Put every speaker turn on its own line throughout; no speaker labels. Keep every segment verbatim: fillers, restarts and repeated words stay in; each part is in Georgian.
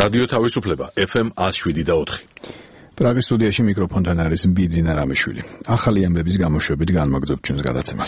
რადიო თავისუფლება ეფ ემ one oh seven და four.
პრაღის სტუდიაში მიკროფონთან არის ბიძინა რამიშვილი. ახალი ამბების გამოშვებით განმაგრძობთ ჩვენს გადაცემას.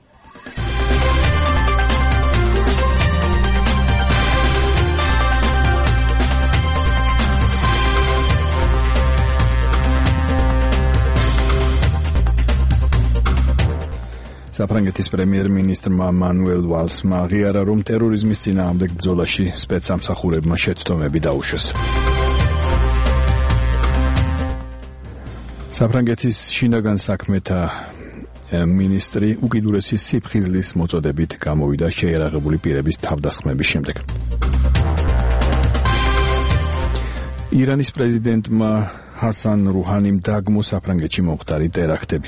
საფრანგეთის პრემიერ-მინისტრმა მანუელ ვალსმა აღიარა, რომ ტერორიზმის წინააღმდეგ ბრძოლაში სპეცსამსახურებმა შეცდომები დაუშვეს. საფრანგეთის შინაგან საქმეთა მინისტრი უკიდურესი სიფხიზლის მოწოდებით გამოვიდა შეიარაღებული პირების თავდასხმების შემდეგ. ირანის პრეზიდენტმა ჰასან რუჰანიმ დაგმო საფრანგეთში მომხდარი ტერაქტები.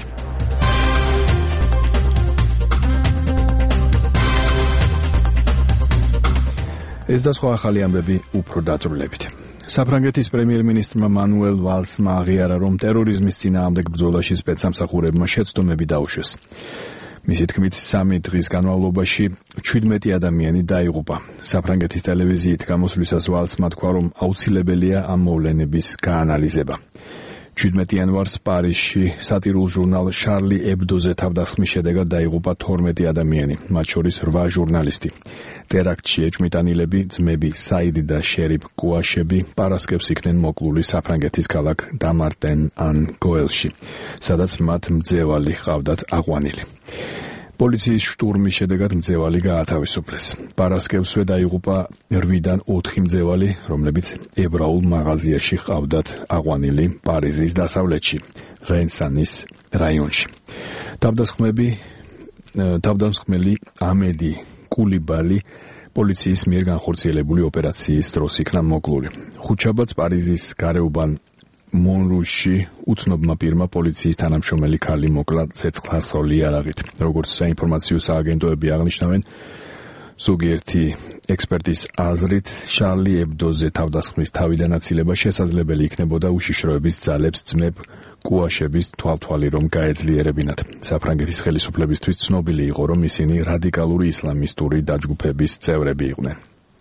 ეს და სხვა ახალი ამბები უფრო დაწვრილებით. საფრანგეთის პრემიერ-მინისტრმა მანუელ ვალსმა აღიარა, რომ ტერორიზმის წინააღმდეგ ბრძოლაში სპეცსამსახურებმა შეცდომები დაუშვეს. მისი თქმით, სამი დღის განმავლობაში seventeen ადამიანი დაიღუპა. საფრანგეთის ტელევიზიით გამოსვლისას ვალსმა თქვა, რომ აუცილებელია ამ მოვლენების გაანალიზება. seventeen იანვარს პარიზში სატირულ ჟურნალ შარლი ებდოზე თავდასხმის შედეგად დაიღუპა twelve ადამიანი, მათ შორის eight ჟურნალისტი. ტერაქტში ეჭვმიტანილები, ძმები საიდი და შერიფ კუაშები პარასკევს იქნენ მოკლული საფრანგეთის ქალაქ დამარტენ-ან-გოელში, სადაც მათ მძევალი ჰყავდათ აყვანილი. პოლიციის შტურმის შედეგად მძევალი გაათავისუფლეს. პარასკევსვე დაიღუპა eight-დან four მძევალი, რომლებიც ებრაულ მაღაზიაში ჰყავდათ აყვანილი პარიზის დასავლეთში, რენსანის რაიონში. თავდასხმები თავდამსხმელი ამედი კულიბალი პოლიციის მიერ განხორციელებული ოპერაციის დროს იქნა მოკლული. ხუთშაბათს პარიზის გარეუბან მონრუში უცნობმა პირმა პოლიციის თანამშრომელი ქალი მოკლა ცეცხლსასროლი იარაღით. როგორც საინფორმაციო სააგენტოები აღნიშნავენ, ზოგიერთი ექსპერტის აზრით, შარლი ებდოზე თავდასხმის თავიდანაცილება შესაძლებელი იქნებოდა უშიშროების ძალებს ძმებ კუაშების თვალთვალი რომ გაეძლიერებინათ. საფრანგეთის ხელისუფლებისთვის ცნობილი იყო, რომ ისინი რადიკალური ისლამისტური დაჯგუფების წევრები იყვნენ.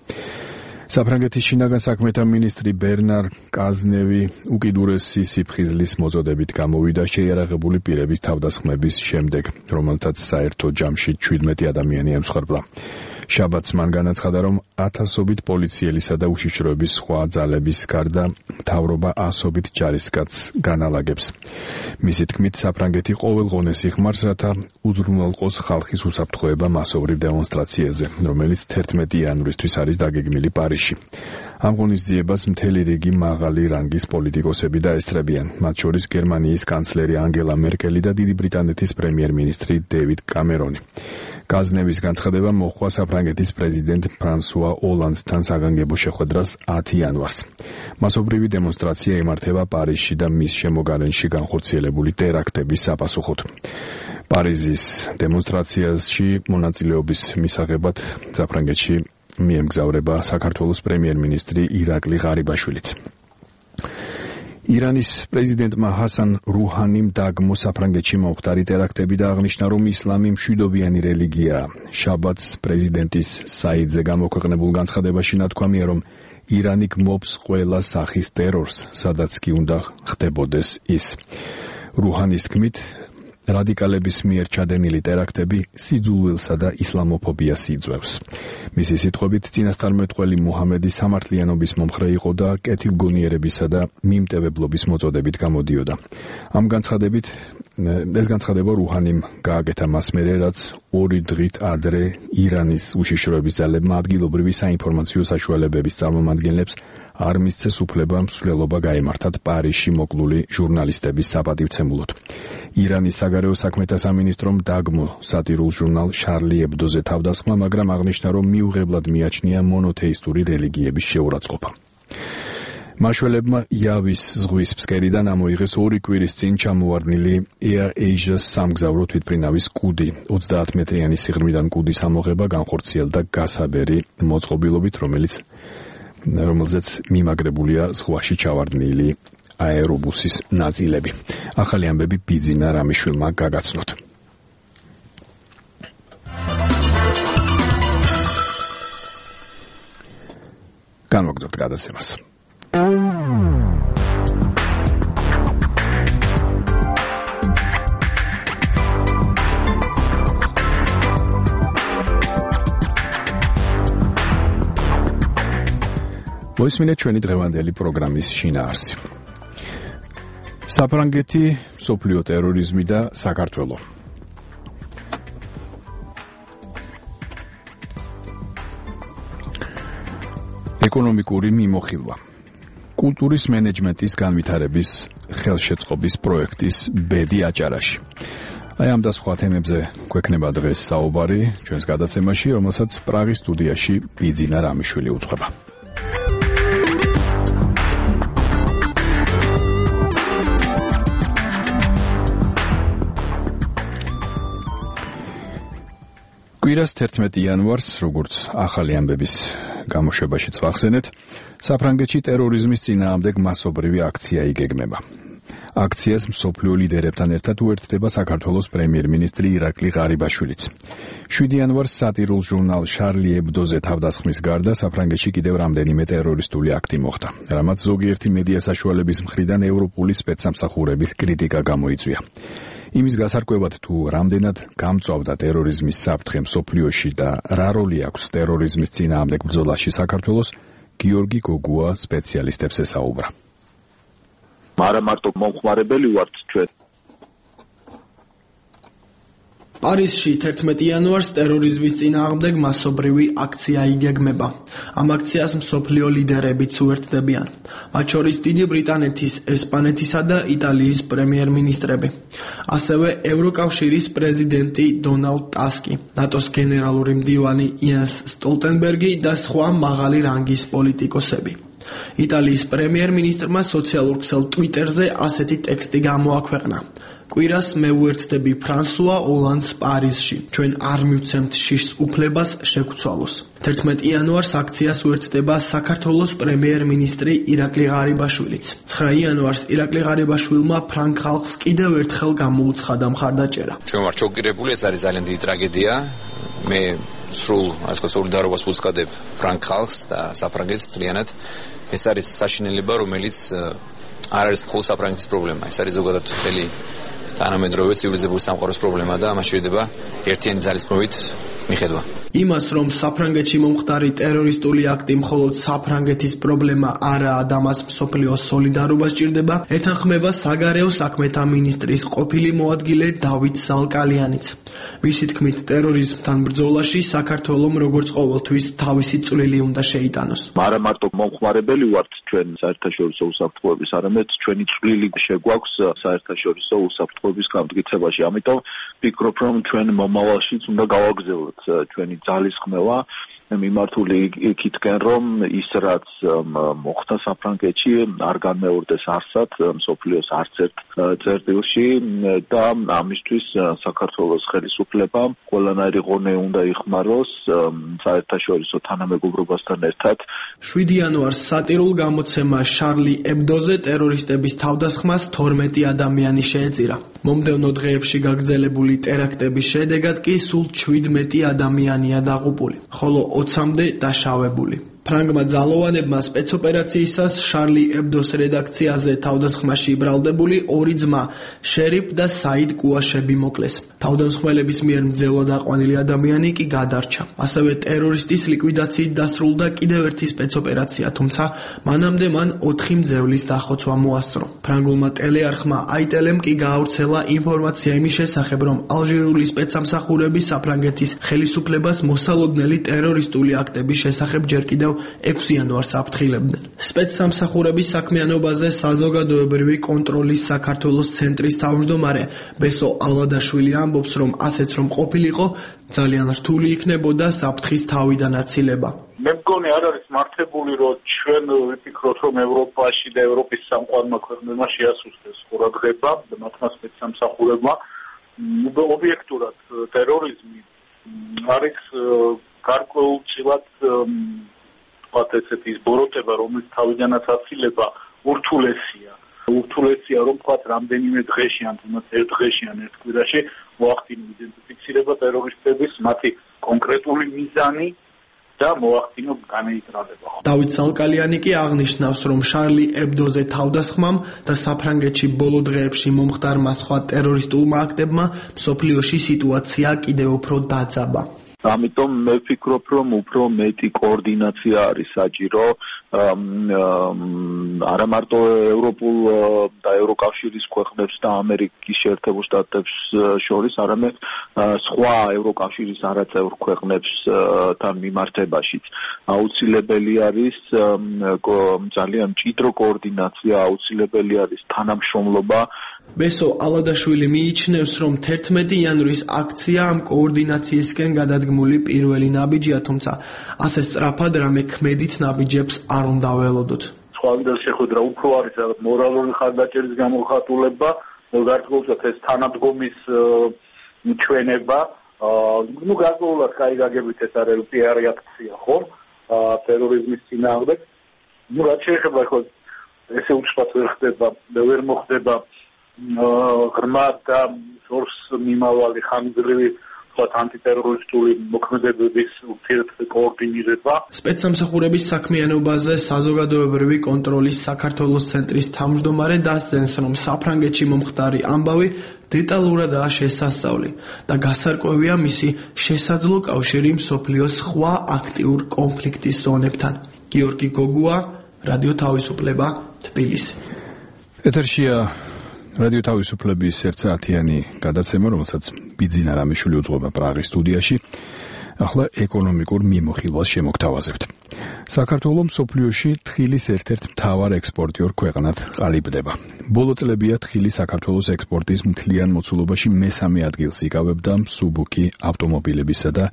საფრანგეთის შინაგან საქმეთა მინისტრი ბერნარ კაზნევი უკიდურესი სიფხიზლის მოწოდებით გამოვიდა შეიარაღებული პირების თავდასხმების შემდეგ, რომელთაც საერთო ჯამში seventeen ადამიანი ემსხვერპლა. შაბათს მან განაცხადა, რომ ათასობით პოლიციელისა და უშიშროების სხვა ძალების გარდა მთავრობა ასობით ჯარისკაცს განალაგებს. მისი თქმით, საფრანგეთი ყოველღონეს იხმარს, რათა უზრუნველყოს ხალხის უსაფრთხოება მასობრივ დემონსტრაციაზე, რომელიც eleven იანვრისთვის არის დაგეგმილი პარიზში. ამ ღონისძიებას მთელი რიგი მაღალი რანგის პოლიტიკოსები დაესწრებიან, მათ შორის გერმანიის კანცლერი ანგელა მერკელი და დიდი ბრიტანეთის პრემიერ-მინისტრი დევიდ კამერონი. კაზნევის განცხადება მოჰყვა საფრანგეთის პრეზიდენტ ფრანსუა ოლანდთან საგანგებო შეხვედრას ten იანვარს. მასობრივი დემონსტრაცია იმართება პარიზში და მის შემოგარენში განხორციელებული ტერაქტების საპასუხოდ. პარიზის დემონსტრაციაში მონაწილეობის მისაღებად საფრანგეთში მიემგზავრება საქართველოს პრემიერ-მინისტრი ირაკლი ღარიბაშვილიც. ირანის პრეზიდენტმა ჰასან რუჰანიმ დაგმო საფრანგეთში მომხდარი ტერაქტები და აღნიშნა, რომ ისლამი მშვიდობიანი რელიგიაა. შაბათს პრეზიდენტის საიდზე გამოქვეყნებულ განცხადებაში ნათქვამია, რომ ირანი გმობს ყველა სახის ტერორს, სადაც კი უნდა ხდებოდეს ის. რუჰანის თქმით, რადიკალების მიერ ჩადენილი ტერაქტები სიძულვილსა და ისლამოფობიას იძლევს. მისი სიტყვებით, წინასწარმეტყველი მუჰამედი სამართლიანობის მომხრე იყო და კეთილგონიერებისა და მიმტევებლობის მოწოდებით გამოდიოდა. ამ განცხადებით ეს განცხადება რუჰანიმ გააკეთა მას მერე, რაც ორი დღით ადრე ირანის უშიშროების ძალებმა ადგილობრივი საინფორმაციო საშუალებების წარმომადგენლებს არ მისცეს უფლება მსვლელობა გაემართათ პარიზში მოკლული ჟურნალისტების საპატივცემულოდ. ირანის საგარეო საქმეთა სამინისტრომ დაგმო სატირულ ჟურნალ შარლი ებდოზე თავდასხმა, მაგრამ აღნიშნა, რომ მიუღებლად მიაჩნია მონოთეისტური რელიგიების შეურაცხყოფა. მაშველებმა იავის ზღვის ფსკერიდან ამოიღეს ორი კვირის წინ ჩამოვარდნილი Air Asia სამგზავრო თვითმფრინავის კუდი. ოცდაათ მეტრიანი სიღრმიდან კუდის ამოღება განხორციელდა გასაბერი მოწყობილობით, რომელიც რომელზეც მიმაგრებულია ზღვაში ჩავარდნილი აერობუსის ნაწილები. ახალი ამბები ბიძინა რამიშვილმა გაგაცნოთ. განვაგრძობთ გადაცემას. მოისმინეთ ჩვენი დღევანდელი პროგრამის შინაარსი. საფრანგეთი, მსოფლიო ტერორიზმი და საქართველო. ეკონომიკური მიმოხილვა. კულტურის მენეჯმენტის განვითარების ხელშეწყობის პროექტის ბედი აჭარაში. აი ამ და სხვა თემებზე გვექნება დღეს საუბარი ჩვენს გადაცემაში, რომელსაც პრაღის სტუდიაში ბიძინა რამიშვილი უძღვება. კვირას თერთმეტი იანვარს, როგორც ახალი ამბების გამოშვებაშიც ვახსენეთ, საფრანგეთში ტერორიზმის წინააღმდეგ მასობრივი აქცია იგეგმება. აქციას მსოფლიო ლიდერებთან ერთად უერთდება საქართველოს პრემიერ-მინისტრი ირაკლი ღარიბაშვილიც. შვიდი იანვარს სატირულ ჟურნალ შარლი ებდოზე თავდასხმის გარდა საფრანგეთში კიდევ რამდენიმე ტერორისტული აქტი მოხდა, რამაც ზოგიერთი მედია საშუალების მხრიდან ევროპული სპეცსამსახურების კრიტიკა გამოიწვია. იმის გასარკვევად თუ რამდენად გამწვავდა ტერორიზმის საფრთხე მსოფლიოში და რა როლი აქვს ტერორიზმის წინააღმდეგ ბრძოლაში საქართველოს, გიორგი გოგუა სპეციალისტებს ესაუბრა.
არა მარტო მომხმარებელი ვართ ჩვენ.
პარიზში თერთმეტი იანვარს ტერორიზმის წინააღმდეგ მასობრივი აქცია იგეგმება. ამ აქციას მსოფლიო ლიდერებიც უერთდებიან, მათ შორის დიდი ბრიტანეთის, ესპანეთისა და იტალიის პრემიერ-მინისტრები. ასევე ევროკავშირის პრეზიდენტი დონალდ ტასკი, ნატოს გენერალური მდივანი იენს სტოლტენბერგი და სხვა მაღალი რანგის პოლიტიკოსები. იტალიის პრემიერ-მინისტრმა სოციალურ ქსელ ტვიტერზე ასეთი ტექსტი გამოაქვეყნა. კვირას მე უერთდები ფრანსუა ოლანდს პარიზში. ჩვენ არ მივცემთ შიშს უფლებას შეგვცვალოს. თერთმეტი იანვარს აქციას უერთდება საქართველოს პრემიერ-მინისტრი ირაკლი ღარიბაშვილიც. ცხრა იანვარს ირაკლი ღარიბაშვილმა ფრანგ ხალხს კიდევ ერთხელ გამოუცხადა მხარდაჭერა.
ჩვენ ვართ შოკირებული, ეს არის ძალიან დიდი ტრაგედია. მე სრულ ასე სოლიდარობას ვუცხადებ ფრანგ ხალხს და საფრანგეთს მთლიანად. ეს არის საშინელება, რომელიც არ არის მხოლოდ საფრანგეთის პრობლემა, ეს არის ზოგადად მთელი თანამედროვე ცივილიზებული სამყაროს პრობლემა და მას შეიძლება ერთიანი ძალისხმევით მიხედვა.
იმას, რომ საფრანგეთში მომხდარი ტერორისტული აქტი მხოლოდ საფრანგეთის პრობლემა არაა და მას მსოფლიოს სოლიდარობა სჭირდება, ეთანხმება საგარეო საქმეთა მინისტრის ყოფილი მოადგილე დავით ზალკალიანიც. მისი თქმით, ტერორიზმთან ბრძოლაში საქართველომ როგორც ყოველთვის თავისი წვლილი უნდა შეიტანოს.
არა მარტო მომხმარებელი ვართ ჩვენ საერთაშორისო უსაფრთხოების, არამედ ჩვენი წვლილი შეგვაქვს საერთაშორისო უსაფრთხოების გამტკიცებაში. ამიტომ ვფიქრობ, რომ ჩვენ მომავალშიც უნდა გავაგრძელოთ ჩვენი ძალისხმევა მიმართული იქითკენ, რომ ის რაც მოხდა საფრანგეთში არ განმეორდეს არსად მსოფლიოს არც ერთ წერტილში და ამისთვის საქართველოს ხელისუფლებამ ყველანაირი ღონე უნდა იხმაროს საერთაშორისო თანამეგობრობასთან ერთად.
შვიდი იანვარს სატირულ გამოცემა შარლი ებდოზე ტერორისტების თავდასხმას თორმეტი ადამიანი შეეწირა. მომდევნო დღეებში გაგრძელებული ტერაქტების შედეგად კი სულ ჩვიდმეტი ადამიანია დაღუპული, ხოლო ოცამდე დაშავებული. ფრანგმა ძალოვანებმა სპეცოპერაციისას შარლი ებდოს რედაქციაზე თავდასხმაში ბრალდებული ორი ძმა, შერიფ და საიდ კუაშები მოკლეს. თავდამსხმელების მიერ მძევლად აყვანილი ადამიანი კი გადარჩა. ასევე ტერორისტის ლიკვიდაციით დასრულდა კიდევ ერთი სპეცოპერაცია, თუმცა მანამდე მან ოთხი მძევლის დახოცვა მოასწრო. ფრანგულმა ტელეარხმა აიტელემ კი გაავრცელა ინფორმაცია იმის შესახებ, რომ ალჟირული სპეცსამსახურები საფრანგეთის ხელისუფლებას მოსალოდნელი ტერორისტული აქტების შესახებ ჯერ კიდევ ექვსი იანვარს აფრთხილებდნენ. სპეცსამსახურების საქმიანობაზე საზოგადოებრივი კონტროლის საქართველოს ცენტრის თავმჯდომარე ბესო ალადაშვილი ამბობს, რომ ასეც რომ ყოფილიყო, ძალიან რთული იქნებოდა საფრთხის თავიდან აცილება.
მე მგონი არ არის მართებული, რომ ჩვენ ვიფიქროთ, რომ ევროპაში და ევროპის სამყარომა ქვეყნებმა შეასუსტეს ყურადღება მათმა სპეცსამსახურებმა. ობიექტურად ტერორიზმი არის გარკვეულწილად ესეთი ბოროტება, რომელიც თავიდანაც აცილება ურთულესია. ურთულესია, რომ თქვათ რამდენიმე დღეში, ან თუნდაც ერთ დღეში, ან ერთ კვირაში მოახდინო იდენტიფიცირება ტერორისტების, მათი კონკრეტული მიზანი და მოახდინო განეიტრალება.
დავით ზალკალიანი კი აღნიშნავს, რომ შარლი ებდოზე თავდასხმამ და საფრანგეთში ბოლო დღეებში მომხდარმა სხვა ტერორისტულმა აქტებმა მსოფლიოში სიტუაცია კიდევ უფრო დაძაბა.
ამიტომ მე ვფიქრობ, რომ უფრო მეტი კოორდინაცია არის საჭირო არა მარტო ევროპულ და ევროკავშირის ქვეყნებს და ამერიკის შეერთებულ შტატებს შორის, არამედ სხვა ევროკავშირის არაწევრ ქვეყნებსთან მიმართებაშიც. აუცილებელი არის ძალიან მჭიდრო კოორდინაცია, აუცილებელი არის თანამშრომლობა.
ბესო ალადაშვილი მიიჩნევს, რომ თერთმეტი იანვრის აქცია ამ კოორდინაციისკენ გადადგმული პირველი ნაბიჯია, თუმცა ასე სწრაფად რამე ქმედით ნაბიჯებს არ უნდა ველოდოთ.
სხვა ვიდრე შეხვედრა უფრო არის რაღაც მორალური ხარდაჭერის გამოხატულება, გარკვეულწილად ეს თანადგომის ჩვენება. ნუ გარკვეულად კაი გაგებით ეს არის პიარ აქცია, ხო? ტერორიზმის წინააღმდეგ. ნუ რაც შეეხება ხო ესე უცბად ვერ ხდება, ვერ მოხდება ღრმა და ზორს მიმავალი ხანგრძლივი ანტიტერორისტული მოქმედებების კოორდინირება.
სპეცსამსახურების საქმიანობაზე საზოგადოებრივი კონტროლის საქართველოს ცენტრის თავმჯდომარე დასძენს, რომ საფრანგეთში მომხდარი ამბავი დეტალურადაა შესასწავლი და გასარკვევია მისი შესაძლო კავშირი მსოფლიოს სხვა აქტიურ კონფლიქტის ზონებთან. გიორგი გოგუა, რადიო თავისუფლება, თბილისი.
ეთერშია რადიო თავისუფლების ერთსაათიანი გადაცემა, რომელსაც ბიძინა რამიშვილი უძღვება პრაღის სტუდიაში. ახლა ეკონომიკურ მიმოხილვას შემოგთავაზებთ. საქართველო მსოფლიოში თხილის ერთ-ერთ მთავარ ექსპორტიორ ქვეყნად ყალიბდება. ბოლო წლებია თხილი საქართველოს ექსპორტის მთლიან მოცულობაში მესამე ადგილს იკავებდა მსუბუქი ავტომობილებისა და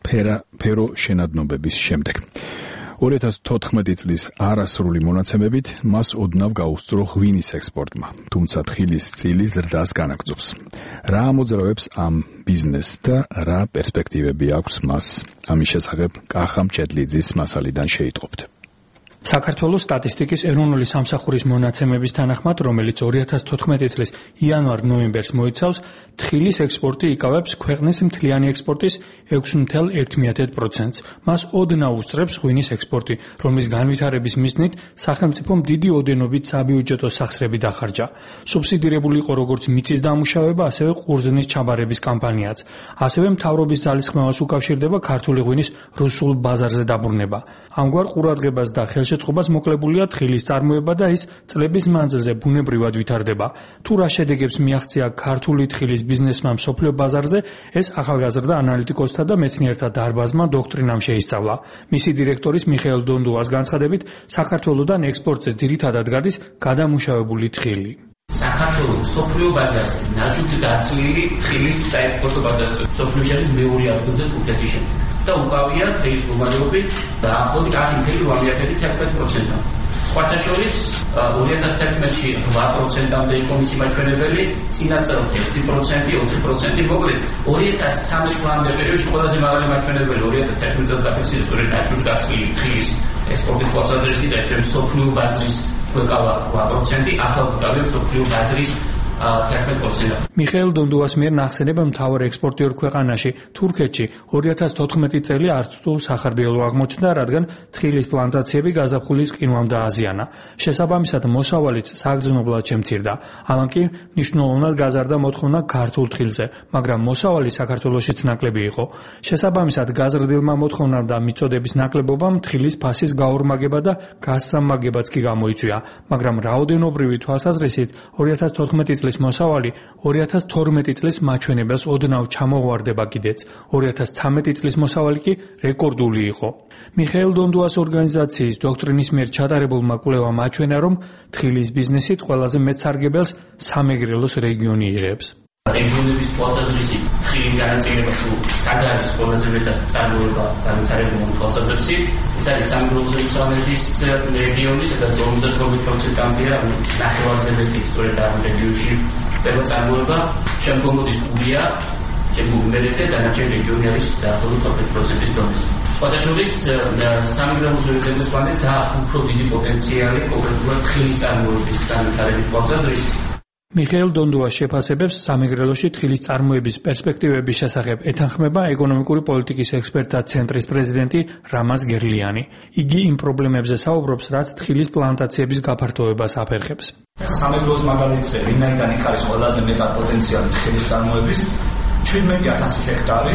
ფერო შენადნობების შემდეგ. ორი ათას თოთხმეტი წლის არასრული მონაცემებით მას ოდნავ გაუსწრო ღვინის ექსპორტმა, თუმცა თხილის წილი ზრდას განაგრძობს. რა ამოძრავებს ამ ბიზნესს და რა პერსპექტივები აქვს მას? ამის შესახებ კახა მჭედლიძის მასალიდან შეიტყობთ.
საქართველოს სტატისტიკის ეროვნული სამსახურის მონაცემების თანახმად, რომელიც ორი ათას თოთხმეტი წლის იანვარ-ნოემბერს მოიცავს, თხილის ექსპორტი იკავებს ქვეყნის მთლიანი ექსპორტის ექვსი ათას ერთ პროცენტს. მას ოდნავ უსწრებს ღვინის ექსპორტი, რომლის განვითარების მიზნით სახელმწიფომ დიდი ოდენობით საბიუჯეტო სახსრები დახარჯა. სუბსიდირებული იყო როგორც მიწის დამუშავება, ასევე ყურძნის ჩაბარების კამპანიაც. ასევე მთავრობის ძალისხმევას უკავშირდება ქართული ღვინის რუსულ ბაზარზე დაბრუნება. ამგვარ ყურადღებას და ხელშეწყობას მოკლებულია თხილის წარმოება და ის წლების მანძილზე ბუნებრივად ვითარდება. თუ რა შედეგებს მიაღწია ქართული თხილის ბიზნესმა მსოფლიო ბაზარზე, ეს ახალგაზრდა ანალიტიკოსთა და მეცნიერთა დარბაზმა დოქტრინამ შეისწავლა. მისი დირექტორის მიხეილ დონდუას განცხადებით, საქართველოდან ექსპორტზე ძირითადად გადის გადამუშავებული თხილი.
საქართველოს მსოფლიო ბაზარზე ნაჯუხი გაცვლილი თხილის საექსპორტო ბაზარზე მსოფლიოში არის მეორე ადგილზე თურქეთის შემდეგ. და უკავია თხილის მომავალობით დაახლოებით ათი თერთმეტი პროცენტი. სხვათა შორის ორი ათას თერთმეტში რვა პროცენტამდე იყო მისი მაჩვენებელი, წინა წელს ექვსი პროცენტი, ოთხი პროცენტი, მოკლედ ორი ათას სამი წლამდე პერიოდში ყველაზე მაღალი მაჩვენებელი ორი ათას თერთმეტი წელს დაფიქსირდა სწორედ ნაჯუხი გაცვლილი თხილის ექსპორტის თვალსაზრისით და ჩვენ მსოფლიო ბაზრის ვეკავა რვა პროცენტი, ახალ ვეკავია მსოფლიო ბაზრის თერთმეტი პროცენტი.
მიხეილ დონდუას მიერ ნახსენება მთავარ ექსპორტიორ ქვეყანაში თურქეთში ორი ათას თოთხმეტი წელი არც თუ სახარბიელო აღმოჩნდა, რადგან თხილის პლანტაციები გაზაფხულის ყინვამ დააზიანა. შესაბამისად მოსავალიც საგრძნობლად შემცირდა. ამან კი მნიშვნელოვნად გაზარდა მოთხოვნა ქართულ თხილზე, მაგრამ მოსავალი საქართველოშიც ნაკლები იყო. შესაბამისად გაზრდილმა მოთხოვნამ და მიწოდების ნაკლებობამ თხილის ფასის გაორმაგება და გასამაგებაც კი გამოიწვია, მაგრამ რაოდენობრივი თვალსაზრისით ორი ათას თოთხმეტი წლის მოსავალი ორი ათას თორმეტი წლის მაჩვენებელს ოდნავ ჩამოუვარდება კიდეც. ორი ათას ცხრამეტი წლის მოსავალი კი რეკორდული იყო. მიხეილ დონდუას ორგანიზაციის დოქტრინის მიერ ჩატარებულმა კვლევამ აჩვენა, რომ თხილის ბიზნესით ყველაზე მეტ სარგებელს სამეგრელოს რეგიონი იღებს.
რეგიონების თვალსაზრისით თხილის განაწილება თუ სად არის ყველაზე მეტად წარმოება განვითარებული თვალსაზრისით, ეს არის სამეგრელოს რეგიონი, სადაც ორმოცდაოთხ პროცენტამდეა ნახევარზე მეტი სწორედ ამ რეგიონში ხდება წარმოება, შემდგომ მოდის ყურია, შემდგომ იმერეთი, დანარჩენი რეგიონი არის დაახლოებით ოცდაოთხ პროცენტის დონეზე. სხვათა შორის სამეგრელოს რეგიონის ვანდეც აქვს უფრო დიდი პოტენციალი კონკრეტულად თხილის წარმოების განვითარების თვალსაზრისით.
მიხეილ დონდუას შეფასებებს სამეგრელოში თხილის წარმოების პერსპექტივების შესახებ ეთანხმება ეკონომიკური პოლიტიკის ექსპერტთა ცენტრის პრეზიდენტი რამაზ გერლიანი. იგი იმ პრობლემებზე საუბრობს, რაც თხილის პლანტაციების გაფართოებას აფერხებს.
სამეგრელოს მაგალითზე, ვინაიდან იქ არის ყველაზე მეტად პოტენციალი თხილის წარმოების, შვიდმეტი ათასი ჰექტარი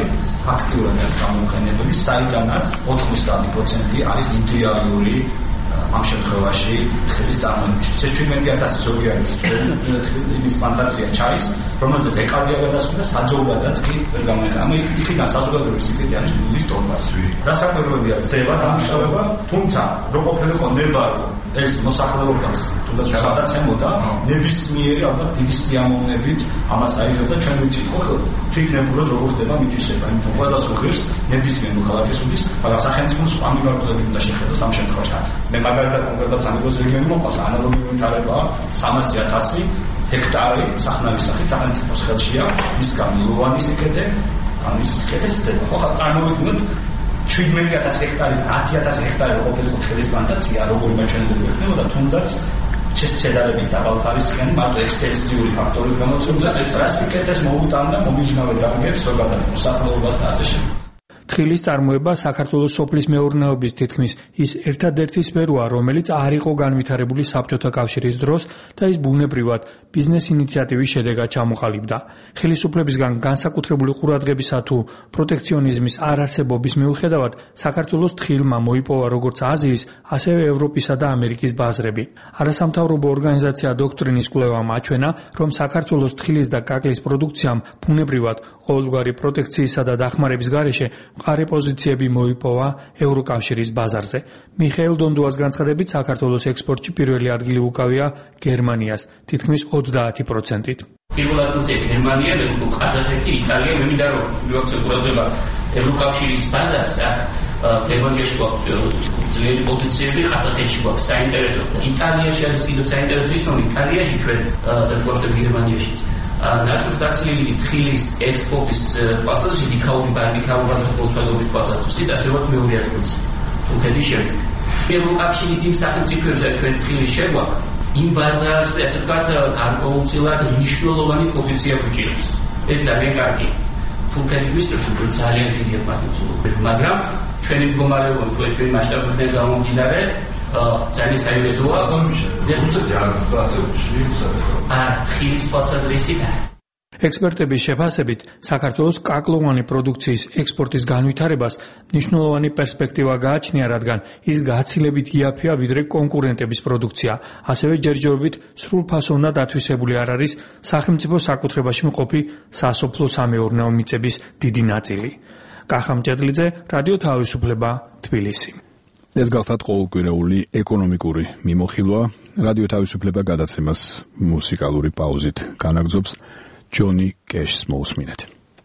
აქტიურად არის გამოყენებული, საიდანაც ოთხმოცდაათი პროცენტი არის ინდივიდუალური ამ შემთხვევაში ხილის წარმოებაში. ეს ჩვიდმეტი ათასი ზოგი არის ხილის პლანტაცია ჩაის, რომელზეც ეკალია გადასული და საძოვრადაც კი ვერ გამოიყენა. ამ იქიდან საზოგადოების სიკეთე არის ბუდის ტომბას. რასაკვირველია ძდება დამუშავება, თუმცა რო ყოფილიყო ნებარო ეს მოსახლეობას თუნდაც გადაცემოდა ნებისმიერი ალბათ დიდი სიამოვნებით ამას აიღებდა ჩვენ ვიცით ხო თვითნებურად როგორ ხდება მითვისება, იმიტომ ყველა სუღერს ნებისმიერ მოქალაქეს უდის, მაგრამ სახელმწიფოს ამ მიმართულებით უნდა შეხედოს ამ შემთხვევაში. მე მაგალითად კონკრეტულად სამეგრელოს რეგიონი მოყავს ანალოგიური ვითარებაა სამასი ათასი ჰექტარი სახნავის სახით სახელმწიფოს ხელშია, მისგან ლოვანის ეკეთე, ამის ეკეთე ცდება. ხო წარმოვიდგინოთ შვიდმეტი ათასი ჰექტარი, ათი ათასი ჰექტარი ყოფილიყო ხილის პლანტაცია, როგორი მაჩვენებელი ხდებოდა, თუნდაც შესაძლებელი დაბალხარისხიანი მარტო ექსტენსიური ფაქტორით გამოცემდა, რაც ეკეთეს მოუტანდა მომიჯნავე დარგებს, ზოგადად მოსახლეობას და ასე შემდეგ.
თხილის წარმოება საქართველოს სოფლის მეურნეობის თითქმის ის ერთადერთი სფეროა, რომელიც არ იყო განვითარებული საბჭოთა კავშირის დროს და ის ბუნებრივად ბიზნეს ინიციატივის შედეგად ჩამოყალიბდა. ხელისუფლებისგან განსაკუთრებული ყურადღებისა თუ პროტექციონიზმის არარსებობის მიუხედავად, საქართველოს თხილმა მოიპოვა როგორც აზიის, ასევე ევროპისა და ამერიკის ბაზრები. არასამთავრობო ორგანიზაცია დოქტრინის კვლევამ აჩვენა, რომ საქართველოს თხილის და კაკლის პროდუქციამ ბუნებრივად ყოველგვარი პროტექციისა და დახმარების გარეშე მყარი პოზიციები მოიპოვა ევროკავშირის ბაზარზე. მიხეილ დონდუას განცხადებით, საქართველოს ექსპორტში პირველი ადგილი უკავია გერმანიას, თითქმის ოცდაათი პროცენტით.
პირველ ადგილზე გერმანია, მეგობრებო, ყაზახეთი, იტალია, მე მინდა რომ ვიაქცევ ყურადღება ევროკავშირის ბაზარზე, გერმანიაში გვაქვს ძლიერი პოზიციები, ყაზახეთში გვაქვს საინტერესო. იტალიაში არის კიდევ საინტერესო ის, რომ იტალიაში ჩვენ დათვალიერებთ გერმანიაში ნაჭურდაცლილი თხილის ექსპორტის პასაჟი დიქაური ბარბიკაური ბაზრის პროცედურის პასაჟი და ასევე მეორე ადგილს თურქეთის შემდეგ. ევროკავშირის იმ სახელმწიფოებსაც ჩვენ თხილის შეგვაქვს, იმ ბაზარზე ასე ვთქვათ გარკვეულწილად მნიშვნელოვანი პოზიცია გვჭირავს. ეს ძალიან კარგია. თურქეთი გვისურვებს, რომ ძალიან დიდია პოტენციალი, მაგრამ ჩვენი მდგომარეობა თუ ჩვენი მასშტაბიდან გამომდინარე ძალიან საინტერესოა. თხილის პასაჟრისი და
ექსპერტების შეფასებით, საქართველოს კაკლოვანი პროდუქციის ექსპორტის განვითარებას მნიშვნელოვანი პერსპექტივა გააჩნია, რადგან ის გაცილებით იაფია ვიდრე კონკურენტების პროდუქცია, ასევე ჯერჯერობით სრულფასოვნად ათვისებული არ არის სახელმწიფო საკუთრებაში მყოფი სასოფლო-სამეურნეო მიწების დიდი ნაწილი. კახამ ჭედლიძე, რადიო თავისუფლება, თბილისი.
ეს გახლავთ ყოველკვირეული ეკონომიკური მიმოხილვა. რადიო თავისუფლება გადაცემას მუსიკალური პაუზით განაგრძობს. Johnny Cash მოусმინეთ.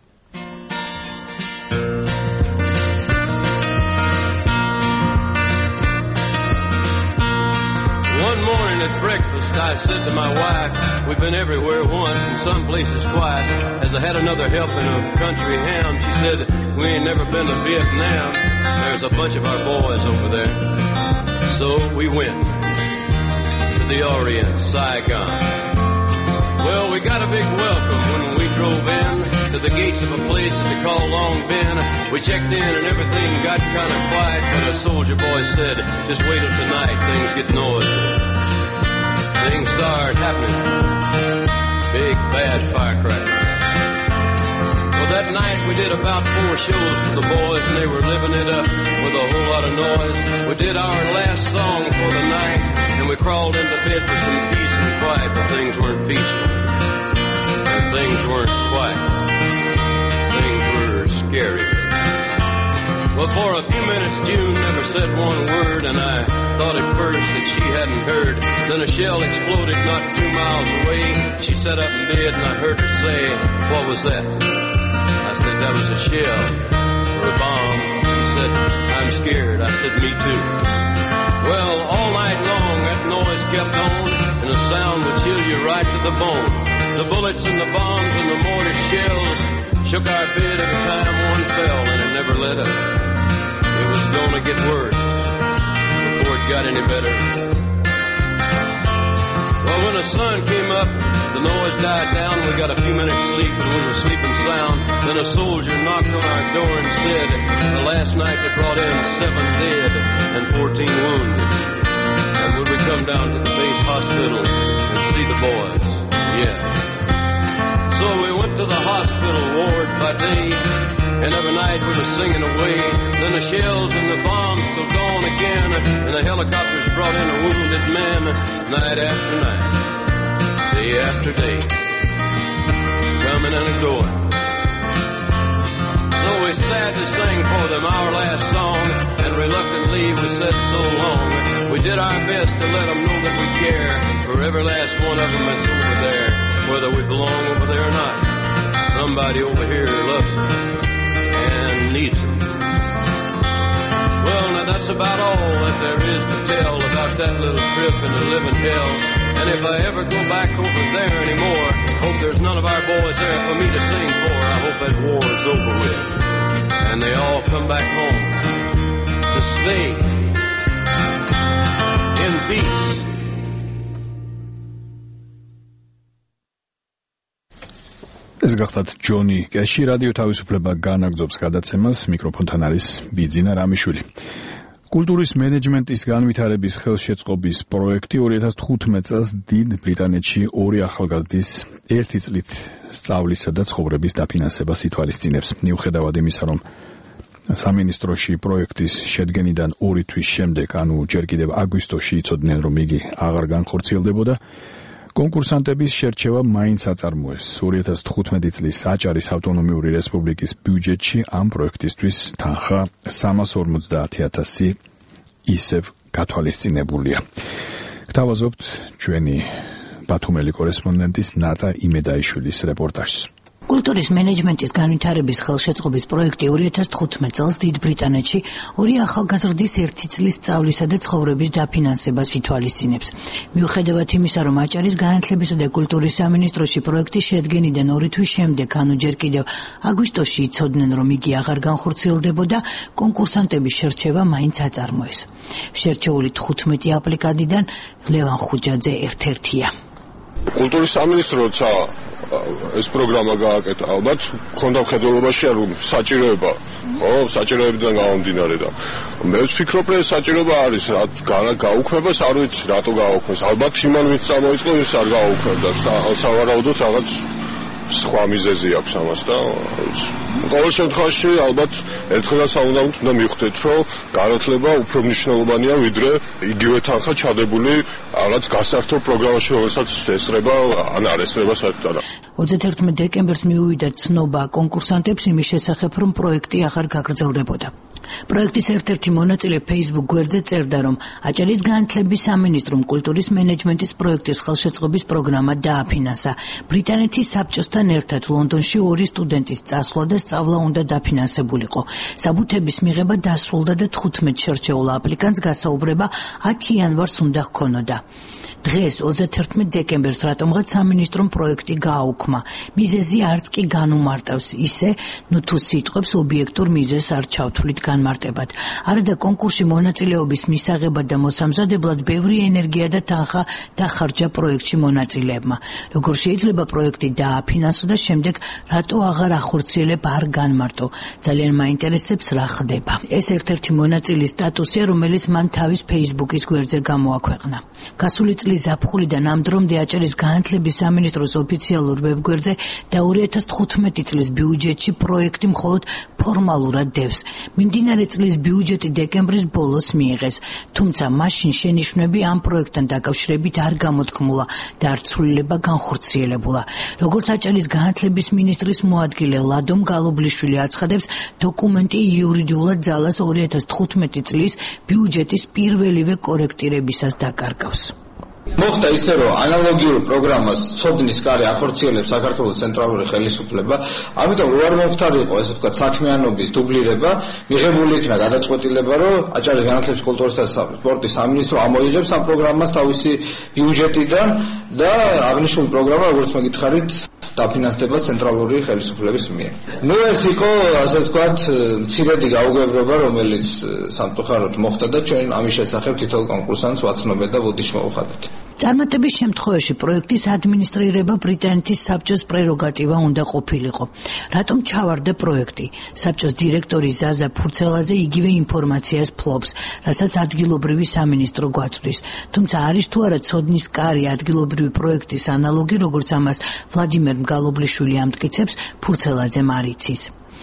One morning at breakfast I said to my wife, we've been everywhere once and some places twice. As I had another helping of country ham, she said, we ain't never been to Vietnam. There's a bunch of our boys over there. So we went to the Orient, Saigon. Well, we got a big welcome when we drove in to the gates of a place that they call Long Ben. We checked in and everything got kind of quiet, but a soldier boy said, just wait till tonight, things get noisy. Things start happening. Big bad firecrackers. Well, that night we did about four shows for the boys, and they were living it up with a whole lot of noise. We did our last song for the night, and we crawled into bed for some peace and quiet, but things weren't peaceful. And things weren't quiet. Things were scary. Well, for a few minutes June never said one word, and I thought at first that she hadn't heard. Then a shell exploded not two miles away. She sat up in bed and I heard her say, what was that? I said, that was a shell or a bomb. She said, I'm scared. I said, me too. Well, all night long that noise kept on, and the sound would chill you right to the bone. The bullets and the bombs and the mortar shells shook our bed every time one fell, and it never let up. It was gonna get worse before it got any better. Well, when the sun came up, the noise died down. We got a few minutes sleep, and we were sleeping sound. Then a soldier knocked on our door and said, well, last night they brought in seven dead and fourteen wounded. And would we come down to the base hospital and see the boys? Yeah. So we went to the hospital ward by day and every night we were singing away. Then the shells and the bombs still gone again, and the helicopters brought in the wounded men. Night after night, day after day, coming and going. So we sadly sang for them our last song, and reluctantly we said so long. We did our best to let them know that we care for every last one of them that's over there, whether we belong over there or not. Somebody over here loves them and needs them. Well, now that's about all that there is to tell about that little trip into living hell. And if I ever go back over there anymore, hope there's none of our boys there for me to sing for. I hope that war is over with, and they all come back home to stay in peace.
ეს გახლავთ ჯონი კეში, რადიო თავისუფლება განაგრძობს გადაცემას, მიკროფონთან არის ბიძინა რამიშვილი. კულტურის მენეჯმენტის განვითარების ხელშეწყობის პროექტი ორი ათას თხუთმეტ წელს დიდ ბრიტანეთში ორი ახალგაზრდის ერთი წლით სწავლისა და ცხოვრების დაფინანსებას ითვალისწინებს. მიუხედავად იმისა, რომ სამინისტროში პროექტის შედგენიდან ორი თვის შემდეგ, ანუ ჯერ კიდევ აგვისტოში იცოდნენ, რომ იგი აღარ განხორციელდებოდა, კონკურსანტების შერჩევა მაინც აწარმოეს. ორი ათას თხუთმეტი წლის აჭარის ავტონომიური რესპუბლიკის ბიუჯეტში ამ პროექტისთვის თანხა სამას ორმოცდაათი ათასი ისევ გათვალისწინებულია. გთავაზობთ ჩვენი ბათუმელი კორესპონდენტის ნატა იმედაიშვილის რეპორტაჟს.
კულტურის მენეჯმენტის განვითარების ხელშეწყობის პროექტი ორი ათას თხუთმეტ წელს დიდ ბრიტანეთში ორი ახალგაზრდის ერთი წლის სწავლისა და ცხოვრების დაფინანსებას ითვალისწინებს. მიუხედავად იმისა, რომ აჭარის განათლებისა და კულტურის სამინისტროში პროექტის შედგენიდან ორი თვის შემდეგ, ანუ ჯერ კიდევ აგვისტოში იცოდნენ, რომ იგი აღარ განხორციელდებოდა, კონკურსანტების შერჩევა მაინც აწარმოეს. შერჩეული თხუთმეტი აპლიკანტიდან ლევან ხუჯაძე ერთ-ერთია.
კულტურის სამინისტროცა ეს პროგრამა გააკეთა, ალბათ ხონდა მხედველობაში რომ საჭიროება, ხო, საჭიროებიდან გამომდინარე და მე ვფიქრობ, რომ საჭიროება არის, გაუქმებას არ ვიცი, რატო გაუქმეს. ალბათ იმან ვინც წამოიწყო, ის არ გაუქმებდა. სავარაუდოდ რაღაც სხვა მიზეზი აქვს ამას და ყოველ შემთხვევაში ალბათ ერთხელაც საუნდამოდ უნდა მივხვდეთ, რომ განათლება უფრო მნიშვნელოვანია ვიდრე იგივე თანხა ჩადებული რაღაც გასართობ პროგრამაში, რომელსაც ესწრება ან არ ესწრება საერთოდ.
ოცდაერთმეტ დეკემბერს მიუვიდა ცნობა კონკურსანტებს იმის შესახებ, რომ პროექტი აღარ გაგრძელდებოდა. პროექტის ერთ-ერთი მონაწილე Facebook გვერდზე წერდა, რომ აჭარის განათლების სამინისტრომ კულტურის მენეჯმენტის პროექტის ხელშეწყობის პროგრამა დააფინანსა. ბრიტანეთის საბჭოსთან ერთად ლონდონში ორი სტუდენტის წასვლა და სწავლა უნდა დაფინანსებულიყო. საბუთების მიღება დასრულდა და თხუთმეტ შერჩეულ აპლიკანტს გასაუბრება ათი იანვარს უნდა ჰქონოდა. დღეს ოცდაერთმეტ დეკემბერს რატომღაც სამინისტრომ პროექტი გააუქმა. მიზეზი არც კი განუმარტავს, ისე ნუ თუ სიტყვებს ობიექტურ მიზეზს არ ჩავთვლით განმარტებად. არადა კონკურსში მონაწილეობის მისაღებად და მოსამზადებლად ბევრი ენერგია და თანხა დახარჯა პროექტში მონაწილეებმა. როგორ შეიძლება პროექტი დააფინანსო და შემდეგ რატო აღარ ახორციელებ არ განმარტო. ძალიან მაინტერესებს რა ხდება. ეს ერთ-ერთი მონაწილის სტატუსია, რომელიც მან თავის Facebook-ის გვერდზე გამოაქვეყნა. გასული წლის ზაფხულიდან ამ დრომდე აჭარის განათლების სამინისტროს ოფიციალურ ვებგვერდზე და ორი ათას თხუთმეტი წლის ბიუჯეტში პროექტი მხოლოდ ფორმალურად დევს. მიმდინარე წლის ბიუჯეტი დეკემბრის ბოლოს მიიღეს, თუმცა მაშინ შენიშვნები ამ პროექტთან დაკავშირებით არ გამოთქმულა და არ ცვლილება განხორციელებულა. როგორც აჭარის განათლების მინისტრის მოადგილე ლადომ გალობლიშვილი აცხადებს, დოკუმენტი იურიდიულად ძალას ორი ათას თხუთმეტი წლის ბიუჯეტის პირველივე კორექტირებისას დაკარგავს.
მოხდა ისე, რომ ანალოგიურ პროგრამას სოდნის კარი ახორციელებს საქართველოს ცენტრალური ხელისუფლება, ამიტომ რო არ მომხდარიყო, ესე ვთქვათ, საქმიანობის დუბლირება, მიღებული იქნა გადაწყვეტილება, რომ აჭარის განათლების, კულტურის და სპორტის სამინისტრო ამოიღებს ამ პროგრამას თავისი ბიუჯეტიდან და აღნიშნული პროგრამა, როგორც მოგითხარით, დაფინანსდება ცენტრალური ხელისუფლების მიერ. ნუ ეს იყო, ასე ვთქვათ, მცირედი გაუგებრობა, რომელიც სამწუხაროდ მოხდა და ჩვენ ამის შესახებ თითოეულ კონკურსანტს ვაცნობეთ და ბოდიში მოვუხადეთ.
წარმატების შემთხვევაში პროექტის ადმინისტრირება ბრიტანეთის საბჭოს პრეროგატივა უნდა ყოფილიყო. რატომ ჩავარდა პროექტი? საბჭოს დირექტორი ზაზა ფურცელაძე იგივე ინფორმაციას ფლობს, რასაც ადგილობრივი სამინისტრო გვაწვდის. თუმცა არის თუ არა ცოდნის კარი ადგილობრივი პროექტის ანალოგი, როგორც ამას ვლადიმერ მგალობლიშვილი ამტკიცებს, ფურცელაძემ არ იცის.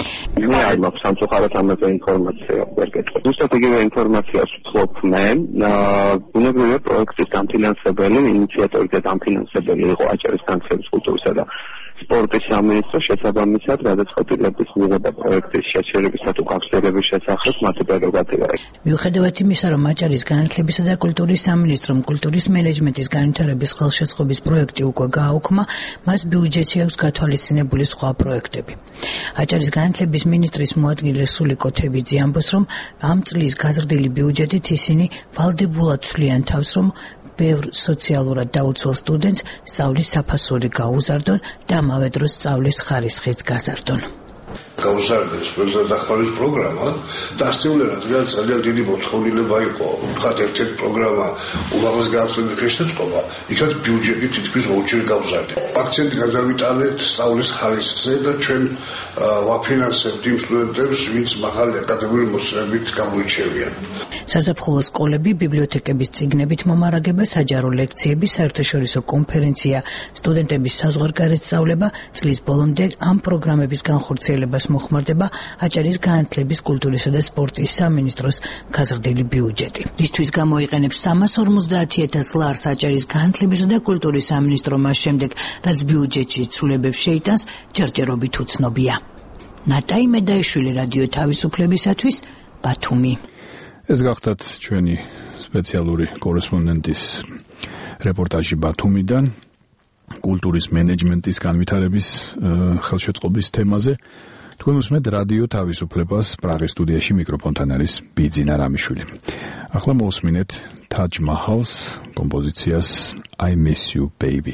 მე არ მაქვს სამწუხაროდ ამაზე ინფორმაცია ვერ გეტყვი. ზუსტად იგივე ინფორმაციას ვთხოვ მე. ბუნებრივია პროექტის დამფინანსებელი, ინიციატორი და დამფინანსებელი იყო აჭარის განათლების, კულტურისა და სპორტის სამინისტრო, შესაბამისად გადაწყვეტილების მიღება პროექტის შეჩერებისა თუ გაგრძელების შესახებ მათი პრეროგატივაა.
მიუხედავად იმისა, რომ აჭარის განათლებისა და კულტურის სამინისტრომ კულტურის მენეჯმენტის განვითარების ხელშეწყობის პროექტი უკვე გააუქმა, მას ბიუჯეტში აქვს გათვალისწინებული სხვა პროექტები. აჭარის განათლების მინისტრის მოადგილე სულიკო თებიძე ამბობს, რომ ამ წლის გაზრდილი ბიუჯეტით ისინი ვალდებულად თვლიან თავს, რომ ბევრ სოციალურად დაუცველ სტუდენტს სწავლის საფასური გაუზარდონ და ამავე დროს სწავლის ხარისხიც გაზარდონ.
გაუზარდეს პრეზიდენტის პროგრამა და ასეული რადგან ძალიან დიდი მოთხოვნილება იყო. ვთქვათ, ერთ-ერთი პროგრამა უმაღლეს განათლების შესაწყობა, იქაც ბიუჯეტი თითქმის ორჯერ გაუზარდა. აქცენტი გადავიტანეთ სწავლის ხარისხზე და ჩვენ ვაფინანსებთ იმ სტუდენტებს, ვინც მაღალი აკადემიური მოწვევით გამოირჩევიან.
საზაფხულო სკოლები, ბიბლიოთეკების წიგნებით მომარაგება, საჯარო ლექციები, საერთაშორისო კონფერენცია, სტუდენტების საზღვარგარეთ სწავლება, წლის ბოლომდე ამ პროგრამების განხორციელებას მოხმარდება აჭარის განათლების, კულტურისა და სპორტის სამინისტროს გაზრდილი ბიუჯეტი. ისთვის გამოიყენებს სამას ორმოცდაათი ათას ლარს აჭარის განათლებისა და კულტურის სამინისტრო მას შემდეგ, რაც ბიუჯეტში ცვლილებებს შეიტანს, ჯერჯერობით უცნობია. ნატაი მედაიშვილი, რადიო თავისუფლებისათვის, ბათუმი.
ეს გახდათ ჩვენი სპეციალური კორესპონდენტის რეპორტაჟი ბათუმიდან კულტურის მენეჯმენტის განვითარების ხელშეწყობის თემაზე. თქვენ უსმენთ რადიო თავისუფლებას, პრაღის სტუდიაში მიკროფონთან არის ბიძინა რამიშვილი. ახლა მოусმინეთ Taj Mahal's კომპოზიციას I Miss You Baby.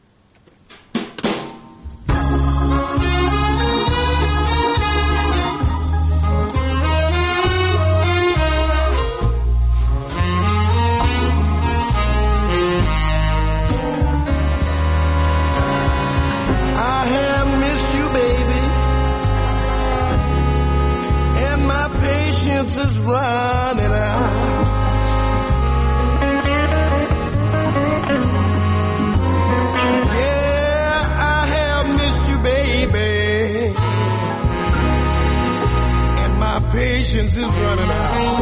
Is running out. Yeah, I have missed you, baby, and my patience is running out.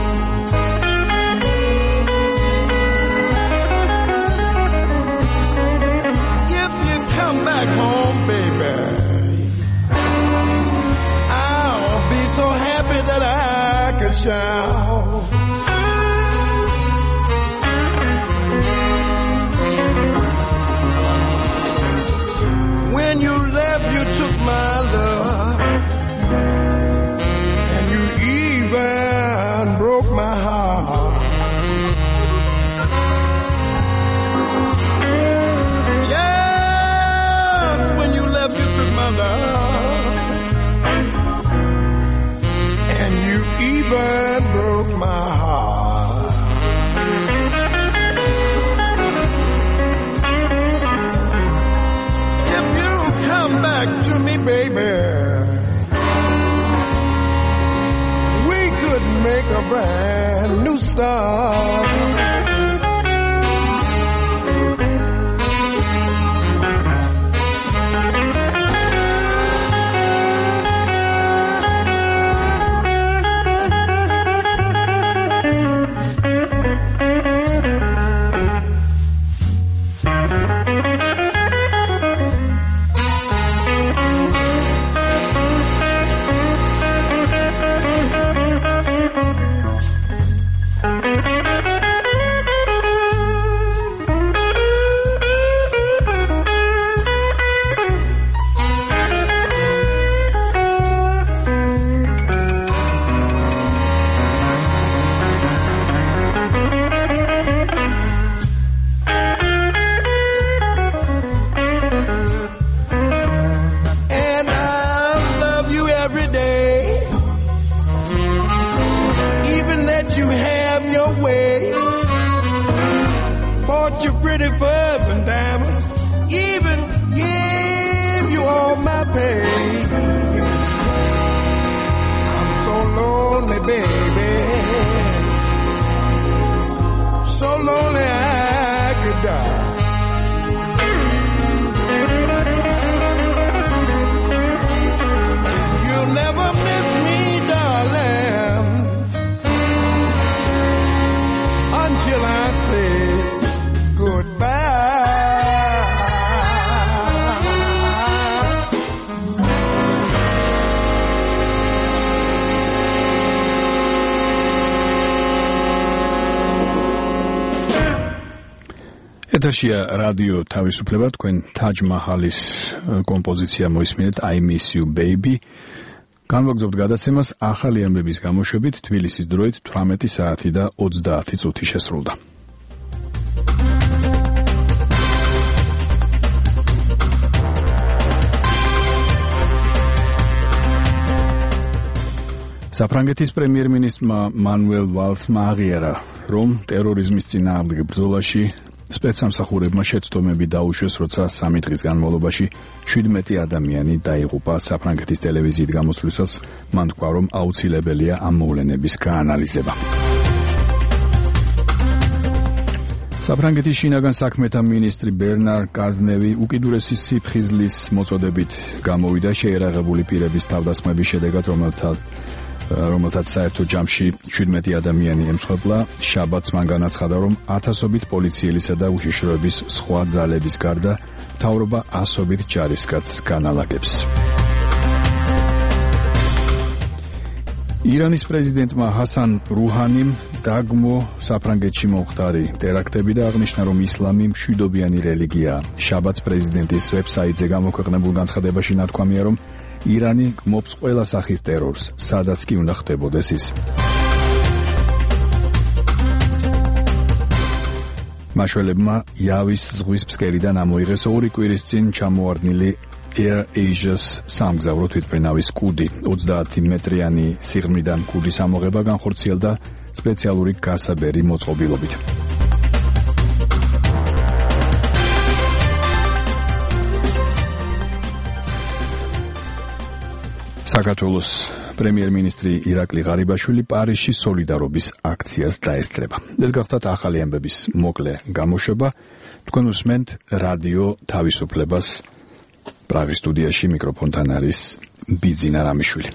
If you come back home, baby, I'll be so happy that I shout. When you left, you took my love, and you even broke my heart. Yes, when you left, you took my love, and you even broke my heart. If you come back to me, baby, we could make a brand new start. You'll never
ეთერშია რადიო თავისუფლება, თქვენ თაჯ მაჰალის კომპოზიცია მოისმინეთ I Miss You Baby. განვაგრძობთ გადაცემას ახალი ამბების გამოშვებით თბილისის დროით თვრამეტი საათი და ოცდაათი წუთი შესრულდა. საფრანგეთის პრემიერ-მინისტრმა მანუელ ვალსმა აღიარა, რომ ტერორიზმის წინააღმდეგ ბრძოლაში სპეცსამსახურებმა შეცდომები დაუშვეს, როცა სამი დღის განმავლობაში შვიდმეტი ადამიანი დაიღუპა. საფრანგეთის ტელევიზიით გამოსვლისას მან თქვა, რომ აუცილებელია ამ მოვლენების გაანალიზება. საფრანგეთის შინაგან საქმეთა მინისტრი ბერნარ კაზნევი უკიდურესი სიფხიზლის მოწოდებით გამოვიდა შეერაღებული პირების თავდასხმების შედეგად, რომელთა რომელთაც საერთო ჯამში შვიდმეტი ადამიანი ემსხვერპლა. შაბათს მან განაცხადა, რომ ათასობით პოლიციელისა და უშიშროების სხვა ძალების გარდა მთავრობა ასობით ჯარისკაცს განალაგებს. ირანის პრეზიდენტმა ჰასან რუჰანიმ დაგმო საფრანგეთში მომხდარი ტერაქტები და აღნიშნა, რომ ისლამი მშვიდობიანი რელიგიაა. შაბათს პრეზიდენტის ვებსაიტზე გამოქვეყნებულ განცხადებაში ნათქვამია, რომ ირანი გმობს ყველა სახის ტერორს, სადაც კი უნდა ხდებოდეს ის. მაშველებმა იავის ზღვის ფსკერიდან ამოიღეს ორი კვირის წინ ჩამოვარდნილი Air Asia's სამგზავრო თვითმფრინავის კუდი. ოცდაათი მეტრიანი სიღრმიდან კუდის ამოღება განხორციელდა სპეციალური გასაბერი მოწყობილობით. საქართველოს პრემიერ-მინისტრი ირაკლი ღარიბაშვილი პარიზში სოლიდარობის აქციას დაესწრება. ეს გახლავთ ახალი ამბების მოკლე გამოშვება. თქვენ უსმენთ რადიო თავისუფლებას. პრაღის სტუდიაში მიკროფონთან არის ბიძინა რამიშვილი.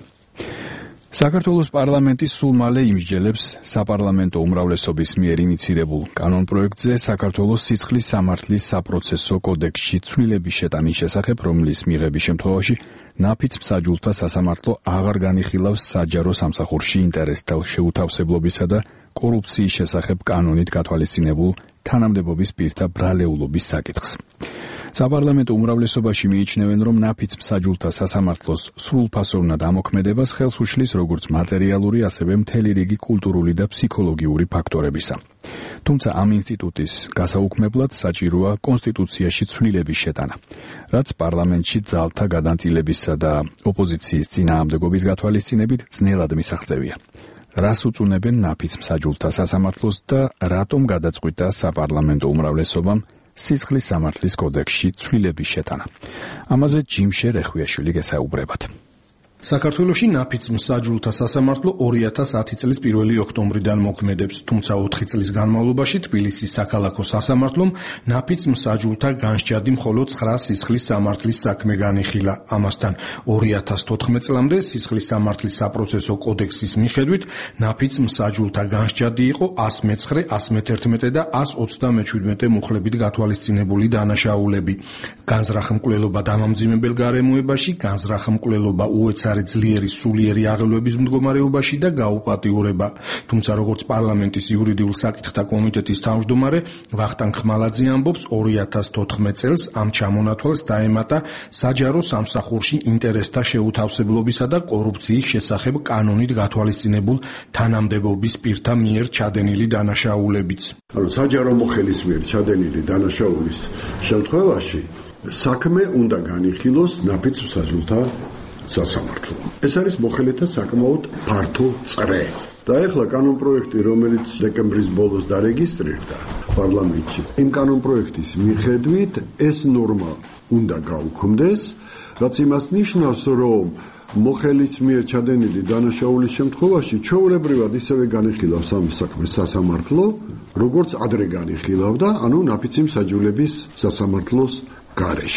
საქართველოს პარლამენტი სულ მალე იმსჯელებს საპარლამენტო უმრავლესობის მიერ ინიცირებულ კანონპროექტზე საქართველოს სიცხლის სამართლის საპროცესო კოდექსში ცვლილების შეტანის შესახებ, რომლის მიღების შემთხვევაში ნაფიც მსაჯულთა სასამართლო აღარ განიხილავს საჯარო სამსახურში ინტერესთა შეუთავსებლობისა და კორუფციის შესახებ კანონით გათვალისწინებულ თანამდებობის პირთა ბრალეულობის საკითხს. საპარლამენტო უმრავლესობაში მიიჩნევენ, რომ ნაფიც მსაჯულთა სასამართლოს სრულფასოვნად ამოქმედებას ხელს უშლის როგორც მატერიალური, ასევე მთელი რიგი კულტურული და ფსიქოლოგიური ფაქტორებისა. თუმცა ამ ინსტიტუტის გასაუქმებლად საჭიროა კონსტიტუციაში ცვლილების შეტანა, რაც პარლამენტში ძალთა გადანაწილებისა და ოპოზიციის წინააღმდეგობის გათვალისწინებით ძნელად მისაღწევია. რას უწუნებენ ნაფიც მსაჯულთა სასამართლოს და რატომ გადაწყვიტა საპარლამენტო უმრავლესობამ სიცხლის სამართლის კოდექსში ცვლილების შეტანა. ამაზე ჯიმშე რეხვიაშვილი გესაუბრებათ.
საქართველოში ნაფიც მსაჯულთა სასამართლო ორი ათას ათი წლის პირველი ოქტომბრიდან მოქმედებს, თუმცა ოთხი წლის განმავლობაში თბილისის საქალაქო სასამართლომ ნაფიც მსაჯულთა განსჯადი მხოლოდ ცხრა სისხლის სამართლის საქმე განიხილა. ამასთან ორი ათას თოთხმეტ წლამდე სისხლის სამართლის საპროცესო კოდექსის მიხედვით ნაფიც მსაჯულთა განსჯადი იყო ას მეცხრე, ას მეთერთმეტე და ას ოცდამეჩვიდმეტე მუხლებით გათვალისწინებული დანაშაულები. განზრახ-მკვლელობა დამამძიმებელ გარემოებაში, განზრახ-მკვლელობა უეცარი ძლიერი სულიერი აღელვების მდგომარეობაში და გაუპატიურება. თუმცა როგორც პარლამენტის იურიდიულ საკითხთა კომიტეტის თავმჯდომარე ვახტანგ ხმალაძე ამბობს, ორი ათას თოთხმეტ წელს ამ ჩამონათვალს დაემატა საჯარო სამსახურში ინტერესთა შეუთავსებლობისა და კორუფციის შესახებ კანონით გათვალისწინებულ თანამდებობის პირთა მიერ ჩადენილი დანაშაულებიც.
ანუ საჯარო მოხელის მიერ ჩადენილი დანაშაულის შემთხვევაში საქმე უნდა განიხილოს ნაფიც მსაჯულთა სასამართლო. ეს არის მოხელეთა საკმაოდ ფართო წრე. და ეხლა კანონპროექტი, რომელიც დეკემბრის ბოლოს დარეგისტრირდა პარლამენტში, იმ კანონპროექტის მიხედვით ეს ნორმა უნდა გაუქმდეს, რაც იმას ნიშნავს, რომ მოხელის მიერ ჩადენილი დანაშაულის შემთხვევაში ჩვეულებრივად ისევე განიხილავს ამ საქმეს სასამართლო, როგორც ადრე განიხილავდა, ანუ ნაფიცი მსაჯულების სასამართლოს გარეშე.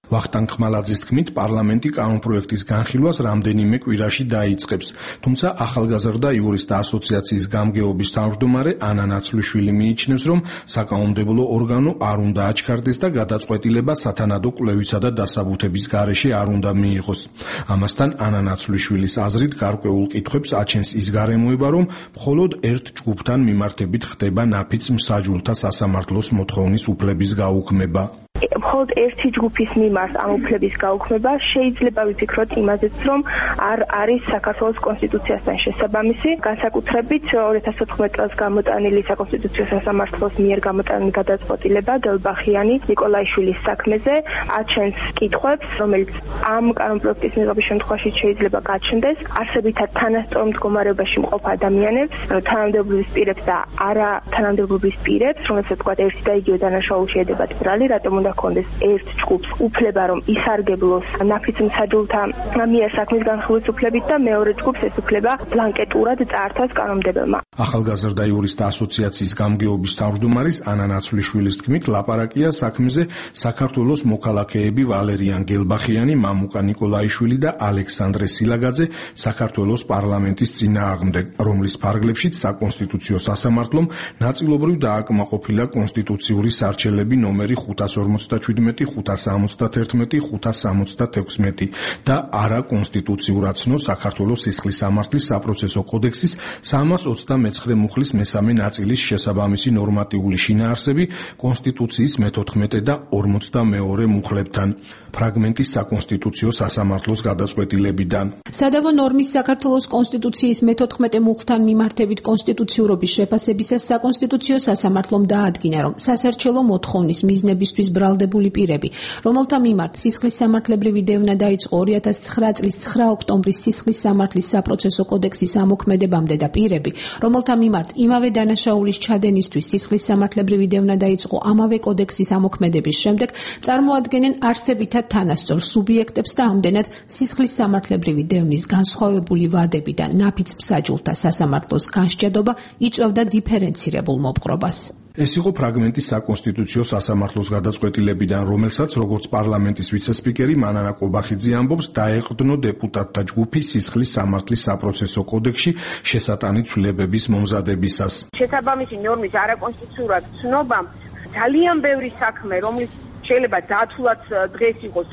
ვახტანგ ხმალაძის თქმით, პარლამენტი კანონპროექტის განხილვას რამდენიმე კვირაში დაიწყებს. თუმცა ახალგაზრდა იურისტთა ასოციაციის გამგეობის თავმჯდომარე ანა ნაცვლიშვილი მიიჩნევს, რომ საკანონმდებლო ორგანო არ უნდა აჩქარდეს და გადაწყვეტილება სათანადო კვლევისა და დასაბუთების გარეშე არ უნდა მიიღოს. ამასთან ანა ნაცვლიშვილის აზრით გარკვეულ კითხვებს აჩენს ის გარემოება, რომ მხოლოდ ერთ ჯგუფთან მიმართებით ხდება ნაფიც მსაჯულთა სასამართლოს მოთხოვნის უფლების გაუქმება.
მხოლოდ ერთი ჯგუფის მიმართ ამ უფლების გაუქმება შეიძლება ვიფიქროთ იმაზეც, რომ არ არის საქართველოს კონსტიტუციასთან შესაბამისი, განსაკუთრებით ორი ათას ოთხმეტ წელს გამოტანილი საკონსტიტუციო სასამართლოს მიერ გამოტანილი გადაწყვეტილება გელბახიანი ნიკოლაიშვილის საქმეზე აჩენს კითხვებს, რომელიც ამ კანონპროექტის მიღების შემთხვევაში შეიძლება გაჩნდეს არსებითად თანასწორ მდგომარეობაში მყოფ ადამიანებს, თანამდებობის პირებს და არა თანამდებობის პირებს, რომელსაც თქვა ერთი და იგივე დანაშაული შეედებათ ბრალი, რატომ უნდა კონდეს ერთ ჯგუფს უფლება, რომ ისარგებლოს ნაფიც მსაჯულთა მიერ საქმის განხილვის უფლებით და მეორე ჯგუფს ეს უფლება ბლანკეტურად წაართვას კანონმდებელმა.
ახალგაზრდა იურისტთა ასოციაციის გამგეობის თავმჯდომარის ანა ნაცვლიშვილის თქმით, ლაპარაკია საქმეზე საქართველოს მოქალაქეები ვალერიან გელბახიანი, მამუკა ნიკოლაიშვილი და ალექსანდრე სილაგაძე საქართველოს პარლამენტის წინააღმდეგ, რომლის ფარგლებშიც საკონსტიტუციო სასამართლომ ნაწილობრივ დააკმაყოფილა კონსტიტუციური სარჩელები ნომერი ხუთას ორმოცდაჩვიდმეტი, ხუთას სამოცდათერთმეტი, ხუთას სამოცდათექვსმეტი და არაკონსტიტუციურად ცნო საქართველოს სისხლის სამართლის საპროცესო კოდექსის სამას ოცდამეცხრე მუხლის მესამე ნაწილის შესაბამისი ნორმატიული შინაარსები კონსტიტუციის მეთოთხმეტე და ორმოცდამეორე მუხლებთან. ფრაგმენტის საკონსტიტუციო სასამართლოს გადაწყვეტილებიდან.
სადავო ნორმის საქართველოს კონსტიტუციის მეთოთხმეტე მუხლთან მიმართებით კონსტიტუციურობის შეფასებისას საკონსტიტუციო სასამართლომ დაადგინა, რომ სასარჩელო მოთხოვნის მიზნებისთვის ბრალდებული პირები, რომელთა მიმართ სისხლის სამართლებრივი დევნა დაიწყო ორი ათას ცხრა წლის ცხრა ოქტომბრის სისხლის სამართლის საპროცესო კოდექსის ამოქმედებამდე და პირები, რომელთა მიმართ იმავე დანაშაულის ჩადენისთვის სისხლის სამართლებრივი დევნა დაიწყო ამავე კოდექსის ამოქმედების შემდეგ, წარმოადგენენ არსებითად თანასწორ სუბიექტებს და ამდენად სისხლის სამართლებრივი დევნის განსხვავებული ვადებიდან ნაფიც მსაჯულთა სასამართლოს განსჯადობა იწვევდა დიფერენცირებულ მოპყრობას.
ეს იყო ფრაგმენტის საკონსტიტუციო სასამართლოს გადაწყვეტილებიდან, რომელსაც როგორც პარლამენტის ვიცესპიკერი მანანა კობახიძე ამბობს, დაეყრდნო დეპუტატთა ჯგუფი სისხლის სამართლის საპროცესო კოდექსში შესატანი ცვლილებების მომზადებისას.
შესაბამისი ნორმის არაკონსტიტუციურად ცნობამ ძალიან ბევრი საქმე, რომლის შეიძლება დათვლაც დღეს იყოს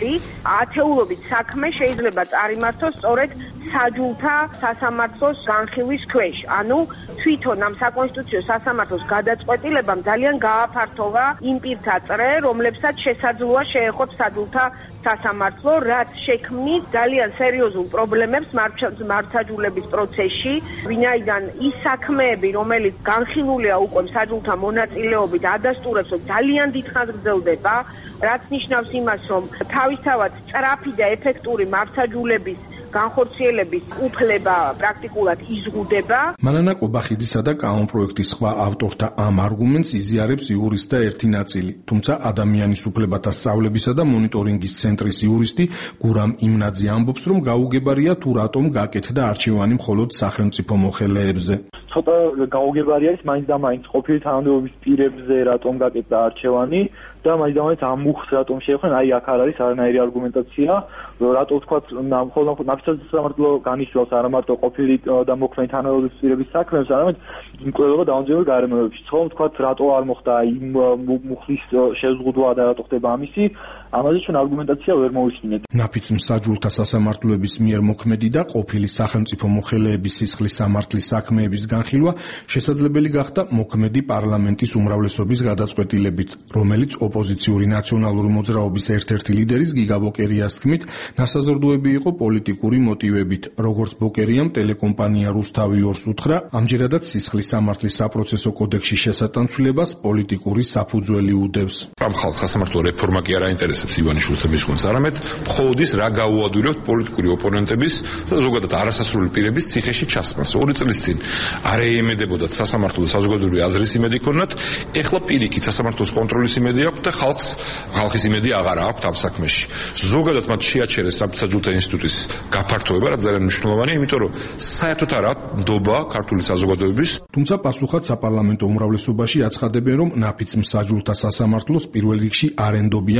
ათეულობით საქმე შეიძლება წარიმართოს სწორედ საჯულთა სასამართლოს განხილვის ქვეშ. ანუ თვითონ ამ საკონსტიტუციო სასამართლოს გადაწყვეტილებამ ძალიან გააფართოვა იმ პირთა წრე, რომლებსაც შესაძლოა შეეხოთ საჯულთა სასამართლო, რაც შექმნის ძალიან სერიოზულ პრობლემებს მართლმსაჯულების პროცესში, ვინაიდან ის საქმეები, რომელიც განხილულია უკვე საჯულთა მონაწილეობით, ადასტურებს, რომ ძალიან დიდხანს გრძელდება, რაც ნიშნავს იმას, რომ თავისთავად სწრაფი და ეფექტური მართლმსაჯულების განხორციელების უფლება პრაქტიკულად იზღუდება.
მანანა კობახიძისა და კანონპროექტის სხვა ავტორთა ამ არგუმენტს იზიარებს იურისტთა ერთი ნაწილი, თუმცა ადამიანის უფლებათა სწავლებისა და მონიტორინგის ცენტრის იურისტი გურამ იმნაძე ამბობს, რომ გაუგებარია თუ რატომ გაკეთდა არჩევანი მხოლოდ სახელმწიფო მოხელეებზე.
ცოტა გაუგებარი არის მაინც და მაინც ყოფილი თანამდებობის პირებზე რატომ გაკეთდა არჩევანი და მაინც და მაინც ამ მუხლს რატომ შეეხნენ, აი აქ არ არის არანაირი არგუმენტაცია, რატო თქვათ მხოლოდ ნაფიც სამართლო განისვავს არა მარტო ყოფილი და მოქმედი თანამდებობის პირების საქმეებს, არამედ მკვლელობა დაუნჯერებელ გარემოებებში. თქო, თქვათ რატო არ მოხდა იმ მუხლის შეზღუდვა და რატო ხდება ამისი, ამაზე ჩვენ არგუმენტაცია ვერ მოვისმინეთ.
ნაფიც მსაჯულთა სასამართლოების მიერ მოქმედი და ყოფილი სახელმწიფო მოხელეების სისხლის სამართლის საქმეების განხილვა შესაძლებელი გახდა მოქმედი პარლამენტის უმრავლესობის გადაწყვეტილებით, რომელიც ოპოზიციური ნაციონალური მოძრაობის ერთ-ერთი ლიდერის გიგა ბოკერიას თქმით, ნასაზრდუები იყო პოლიტიკური მოტივებით. როგორც ბოკერიამ ტელეკომპანია რუსთავი ორს უთხრა, ამჯერადაც სისხლის სამართლის საპროცესო კოდექსში შესატანცვლებას პოლიტიკური საფუძველი უდევს.
ამ ხალხს სასამართლო რეფორმა კი არ აინტერესებს ივანიშვილს და მის გუნდს, არამედ მხოლოდ ის რა გაუადვილებთ პოლიტიკური ოპონენტების და ზოგადად არასასრული პირების ციხეში ჩასმას. ორი წლის წინ არ ეემედებოდათ სასამართლოს საზოგადოებრივი აზრის იმედი ქონათ, ეხლა პირიქით სასამართლოს კონტროლის იმედი აქვს და ხალხს ხალხის იმედი აღარ აქვს ამ საქმეში. ზოგადად მათ შეაჩერეს სამსაჯულთა ინსტიტუტის გაფართოება, რაც ძალიან მნიშვნელოვანია, იმიტომ რომ საერთოდ არ აქვს ნდობა ქართული საზოგადოების.
თუმცა პასუხად საპარლამენტო უმრავლესობაში აცხადებენ, რომ ნაფიც მსაჯულთა სასამართლოს პირველ რიგში არ ენდობიან ოპოზიცია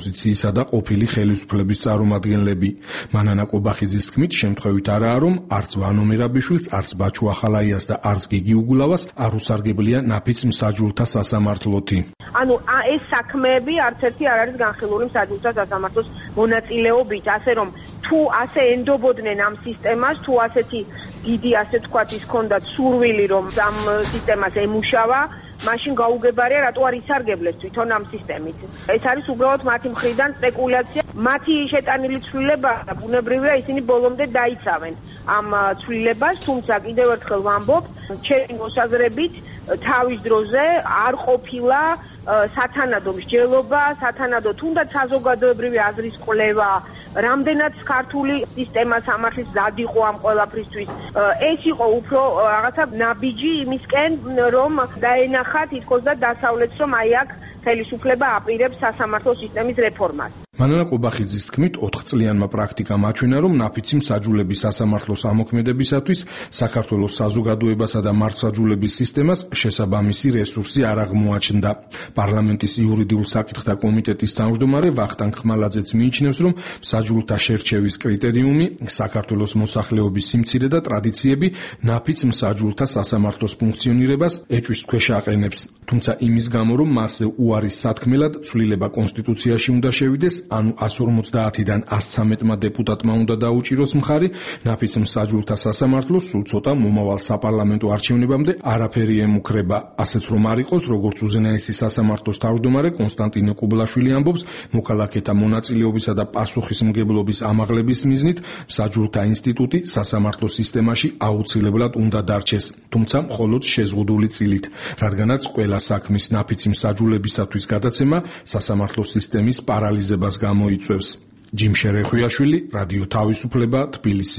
ოპოზიციისა და ყოფილი ხელისუფლების წარმომადგენლები. მანანა ყობახიძის თქმით, შემთხვევით არაა, რომ არც ვანო მერაბიშვილს, არც ბაჩუ ახალაიას და არც გიგი უგულავას არ უსარგებლია ნაფიც მსაჯულთა სასამართლოთი.
ანუ ეს საქმეები არც ერთი არ არის განხილული მსაჯულთა სასამართლოს მონაწილეობით, ასე რომ თუ ასე ენდობოდნენ ამ სისტემას, თუ ასეთი დიდი, ასე ვთქვათ, ის ჰქონდათ სურვილი, რომ ამ სისტემას ემუშავა, მაშინ გაუგებარია, რატო არ ისარგებლეს თვითონ ამ სისტემით. ეს არის უბრალოდ მათი მხრიდან სპეკულაცია. მათი შეტანილი ცვლილება ბუნებრივია, ისინი ბოლომდე დაიცავენ ამ ცვლილებას, თუმცა კიდევ ერთხელ ვამბობ, ჩემი მოსაზრებით თავის დროზე არ ყოფილა სათანადო მსჯელობა, სათანადო თუნდაც საზოგადოებრივი აზრის კვლევა, რამდენად ქართული სისტემა სამართლის მზად იყო ამ ყველაფრისთვის. ეს იყო უფრო რაღაცა ნაბიჯი იმისკენ, რომ დაენახა თითქოს და დასავლეთს, რომ აი აქ ხელისუფლება აპირებს სასამართლო სისტემის რეფორმას.
მანანა ყობახიძის თქმით, ოთხწლიანმა პრაქტიკამ აჩვენა, რომ ნაფიცი მსაჯულების სასამართლოს ამოქმედებისათვის საქართველოს საზოგადოებასა და მართლმსაჯულების სისტემას შესაბამისი რესურსი არ აღმოაჩნდა. პარლამენტის იურიდიულ საკითხთა კომიტეტის თავმჯდომარე ვახტანგ ხმალაძეც მიიჩნევს, რომ მსაჯულთა შერჩევის კრიტერიუმი, საქართველოს მოსახლეობის სიმცირე და ტრადიციები ნაფიც მსაჯულთა სასამართლოს ფუნქციონირებას ეჭვის ქვეშ აყენებს. თუმცა იმის გამო, რომ მასზე უარის სათქმელად ცვლილება კონსტიტუციაში უნდა შევიდეს, ანუ εκατს ორმოცდაათიდან εκατს ცხრამეტმა დეპუტატმა უნდა დაუჭიროს მხარი, ნაფიც მსაჯულთა სასამართლოს სულ ცოტა მომავალ საპარლამენტო არჩევნებამდე არაფერი ემუქრება. ასეც რომ არ იყოს, როგორც უზენაესი სასამართლოს თავმჯდომარე კონსტანტინე კუბლაშვილი ამბობს, მოქალაქეთა მონაწილეობისა და პასუხისმგებლობის ამაღლების მიზნით მსაჯულთა ინსტიტუტი სასამართლო სისტემაში აუცილებლად უნდა დარჩეს, თუმცა მხოლოდ შეზღუდული წილით, რადგანაც ყველა საქმის ნაფიცი მსაჯულებისათვის გადაცემა სასამართლო სისტემის პარალიზებას გამოიწვევს. ჯიმ შერეხვიაშვილი, რადიო თავისუფლება, თბილისი.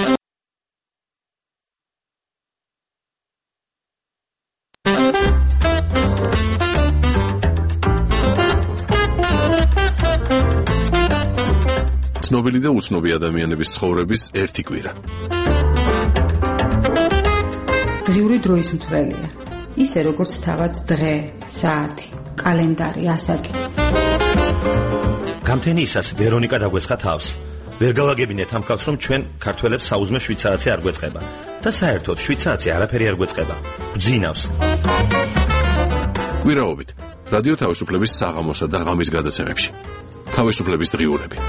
ცნობილი და უცნობი ადამიანების ცხოვრების ერთი კვირა.
დღიური დროის მთვრელია. ისე როგორც თავად დღე, საათი, კალენდარი, ასაკი.
გამთენიისას ვერონიკა დაგვესხა თავს. ვერ გავაგებინეთ ამ ხალხს, რომ ჩვენ ქართველებს საუზმე შვიცარაცი არ გვეწყება და საერთოდ შვიცარაცი არაფერი არ გვეწყება. გძინავს.
კვირაობით რადიო თავისუფლების საღამოსა და ღამის გადაცემებში. თავისუფლების დღიურები.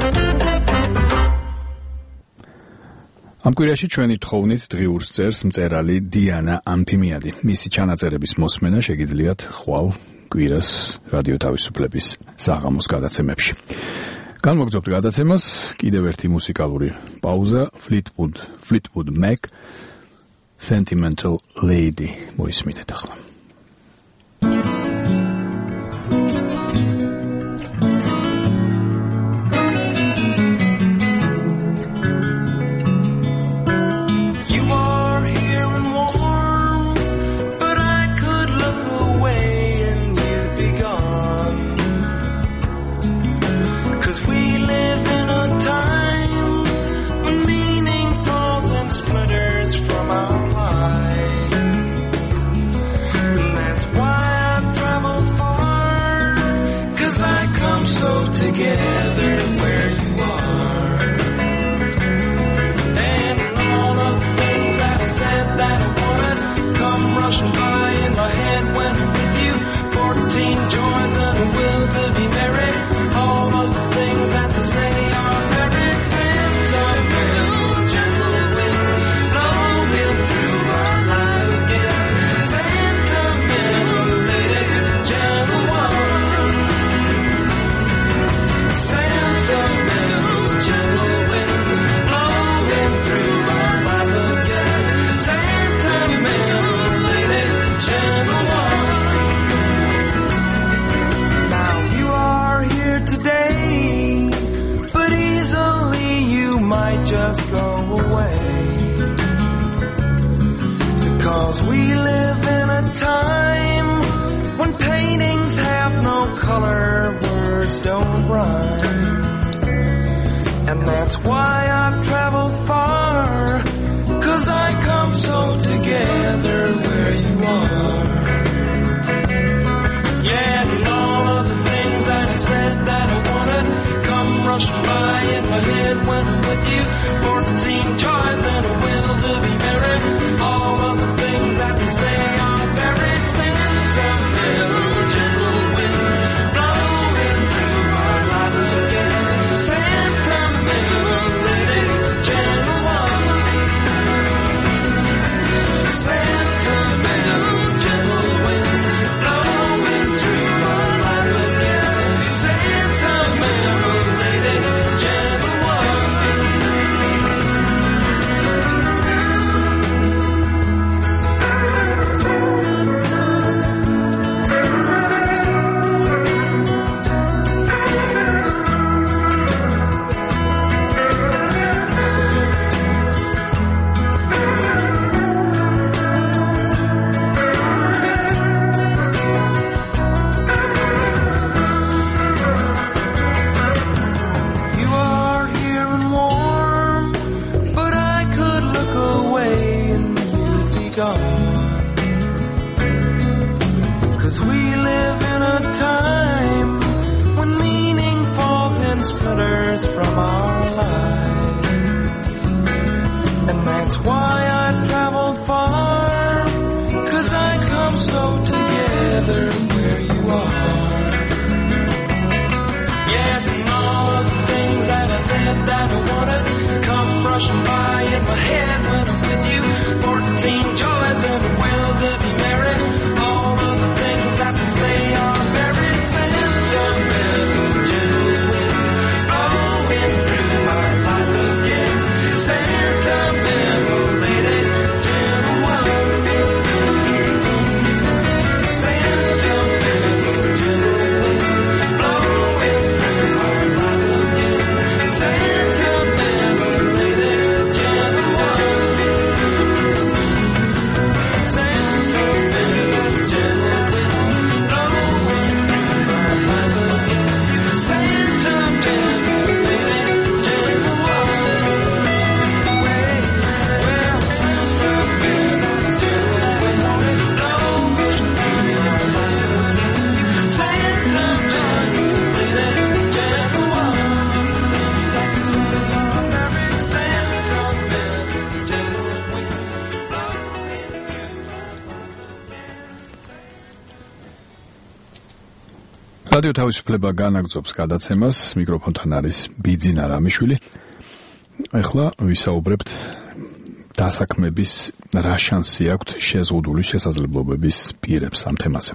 ამ კვირაში ჩვენი თხოვნით დღიურს წერს მწერალი დიანა ანფიმიადი. მისი ჩანაწერების მოსმენა შეგიძლიათ ხვალ კვირას რადიო თავისუფლების საღამოს გადაცემებში. განმოგრძობთ გადაცემას კიდევ ერთი მუსიკალური პაუზა, Fleetwood, Fleetwood Mac, Sentimental Lady. მოისმინეთ ახლა.
Together where you are, and all of the things that I said that I wanted come rushing by in my head when I'm with you. Fourteen joys and a will to be married. All of the things that they say are married. Sentimental, gentle wind blowing through our life again. Sentimental lady, gentle one. Sentimental, gentle wind blowing through my life again. Sentimental lady, gentle one. Now you are here today, but easily you might just go away. Because we live in a time when paintings have no color, words don't rhyme. And that's why I've traveled far, 'cause I come so together where you are. Yeah, and all of the things that I said that I fourteen joys and a will to be merry. All of the things that they say are buried. Sentimental gentle wind blowing through our life again. Sentimental lady, gentle one. Sentimental gentle wind blowing through our life again. Sentimental lady, gentle one. You are here and warm, but I could look away and you'd be gone. 'Cause we live in a time when meaning falls in splinters from our lives. And that's why I've traveled far, 'cause I come so together where you are. Yes, and all of the things that I said that I wanted come rushing by in my head when I'm with you. Fourteen joys and a will to be merry. All of the things that they say are buried. Sentimental gentle wind blowing through my life again. Sentimental lady, gentle one. Sentimental gentle wind blowing through my life again. Sentimental lady, gentle one. Sentimental gentle wind blowing through my life again. Sentimental lady, gentle one. Well, sentimental gentle wind blowing through my life again. Sentimental lady, gentle one.
რადიო თავისუფლება განაგრძობს გადაცემას, მიკროფონთან არის ბიძინა რამიშვილი. ეხლა ვისაუბრებთ დასაქმების რა შანსი აქვთ შეზღუდული შესაძლებლობების პირებს ამ თემაზე.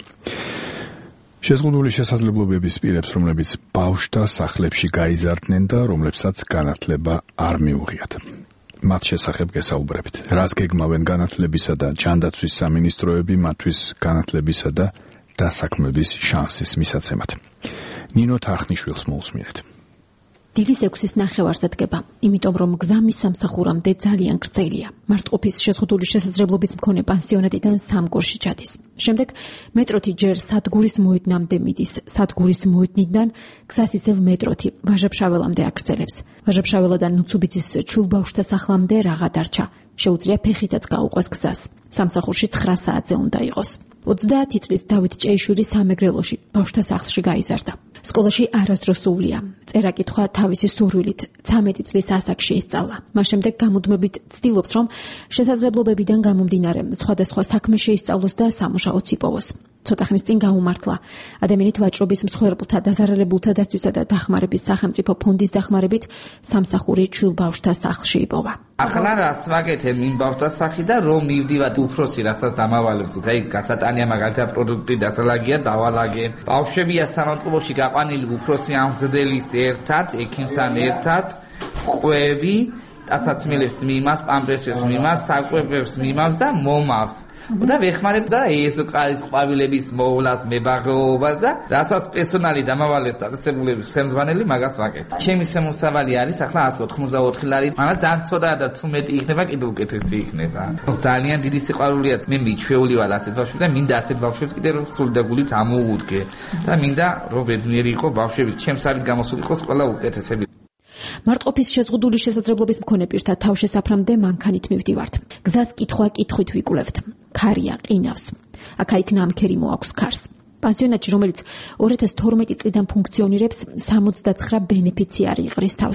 შეზღუდული შესაძლებლობების პირებს, რომლებიც ბავშვთა სახლებში გაიზარდნენ და რომლებსაც განათლება არ მიუღიათ. მათ შესახებ გესაუბრებით. რას გეგმავენ განათლებისა და ჯანდაცვის სამინისტროები მათთვის განათლებისა და დასაქმების შანსის მისაცემად. ნინო თარხნიშვილს მოусმინეთ.
დილის ექვსის ნახევარზე დგება, იმიტომ რომ გზამის სამსახურამდე ძალიან გრძელია. მარტყოფის შეზღუდული შესაძლებლობის მქონე პანსიონატიდან სამგორში ჩადის. შემდეგ მეტროთი ჯერ სადგურის მოედნამდე მიდის, სადგურის მოედნიდან გზას ისევ მეტროთი ვაჟა-ფშაველამდე აგრძელებს. ვაჟა-ფშაველიდან ნუცუბიძის ჩულბავშვთა სახლამდე რაღა დარჩა. შეუძლია ფეხითაც გაუყვეს გზას. სამსახურში ცხრა საათზე უნდა იყოს. ოცდაათი წლის დავით ჭეიშვილი სამეგრელოში ბავშვთა სახლში გაიზარდა. სკოლაში არასდროს სუვლია. წერა-კითხვა თავისი სურვილით ცამეტი წლის ასაკში ისწავლა. მას შემდეგ გამუდმებით ცდილობს, რომ შესაძლებლობებიდან გამომდინარე სხვადასხვა საქმე შეისწავლოს და სამუშაოც იპოვოს. ცოტა ხნის წინ გაუმართლა. ადამიანით ვაჭრობის მსხვერპლთა დაზარალებულთა დაცვისა და დახმარების სახელმწიფო ფონდის დახმარებით სამსახური ჩვილბავშვთა სახლში იპოვა.
ახლა რას ვაკეთებ იმ ბავშვთა სახლში და რომ მივდივარ უფროსი რასაც დამავალებს. აი გასატანია მაგალითად პროდუქტი დასალაგია დავალაგე. ბავშვებია სამავტყუში გაყვანილი უფროსი ამზრდელის ერთად, ექიმთან ერთად, ყვები, ტაცაცმელებს მიმას, პამპერსებს მიმას, საკვებებს მიმას და მომავს. და ვეხმარებ და ეზოყარის ყვავილების მოვლას, მებაღეობას და რასაც პერსონალი დამავალეს დაწესებულების ხელმძღვანელი მაგას ვაკეთებ. ჩემი შემოსავალი არის ახლა ათს ოთხმოცდაოთხი ლარი, მაგრამ ძალიან ცოტა და თუ მეტი იქნება, კიდევ უკეთესი იქნება. ძალიან დიდი სიყვარულია მე მიჩვეული ვარ ასეთ ბავშვებს და მინდა ასეთ ბავშვებს კიდევ რომ სული და გულით ამოუდგე და მინდა რომ ბედნიერი იყო ბავშვები, ჩემს არის გამოსული იყოს ყველა უკეთესები.
მარტყოფის შეზღუდული შესაძლებლობის მქონე პირთა თავშესაფრამდე მანქანით მივდივართ. გზას კითხვა კითხვით ვიკვლევთ. ქარია, ყინავს. აქა-იქ ნამქერი მოაქვს ქარს. პანსიონატში, რომელიც ორი ათას თორმეტი წლიდან ფუნქციონირებს, სამოცდაცხრა ბენეფიციარი იყრის თავს.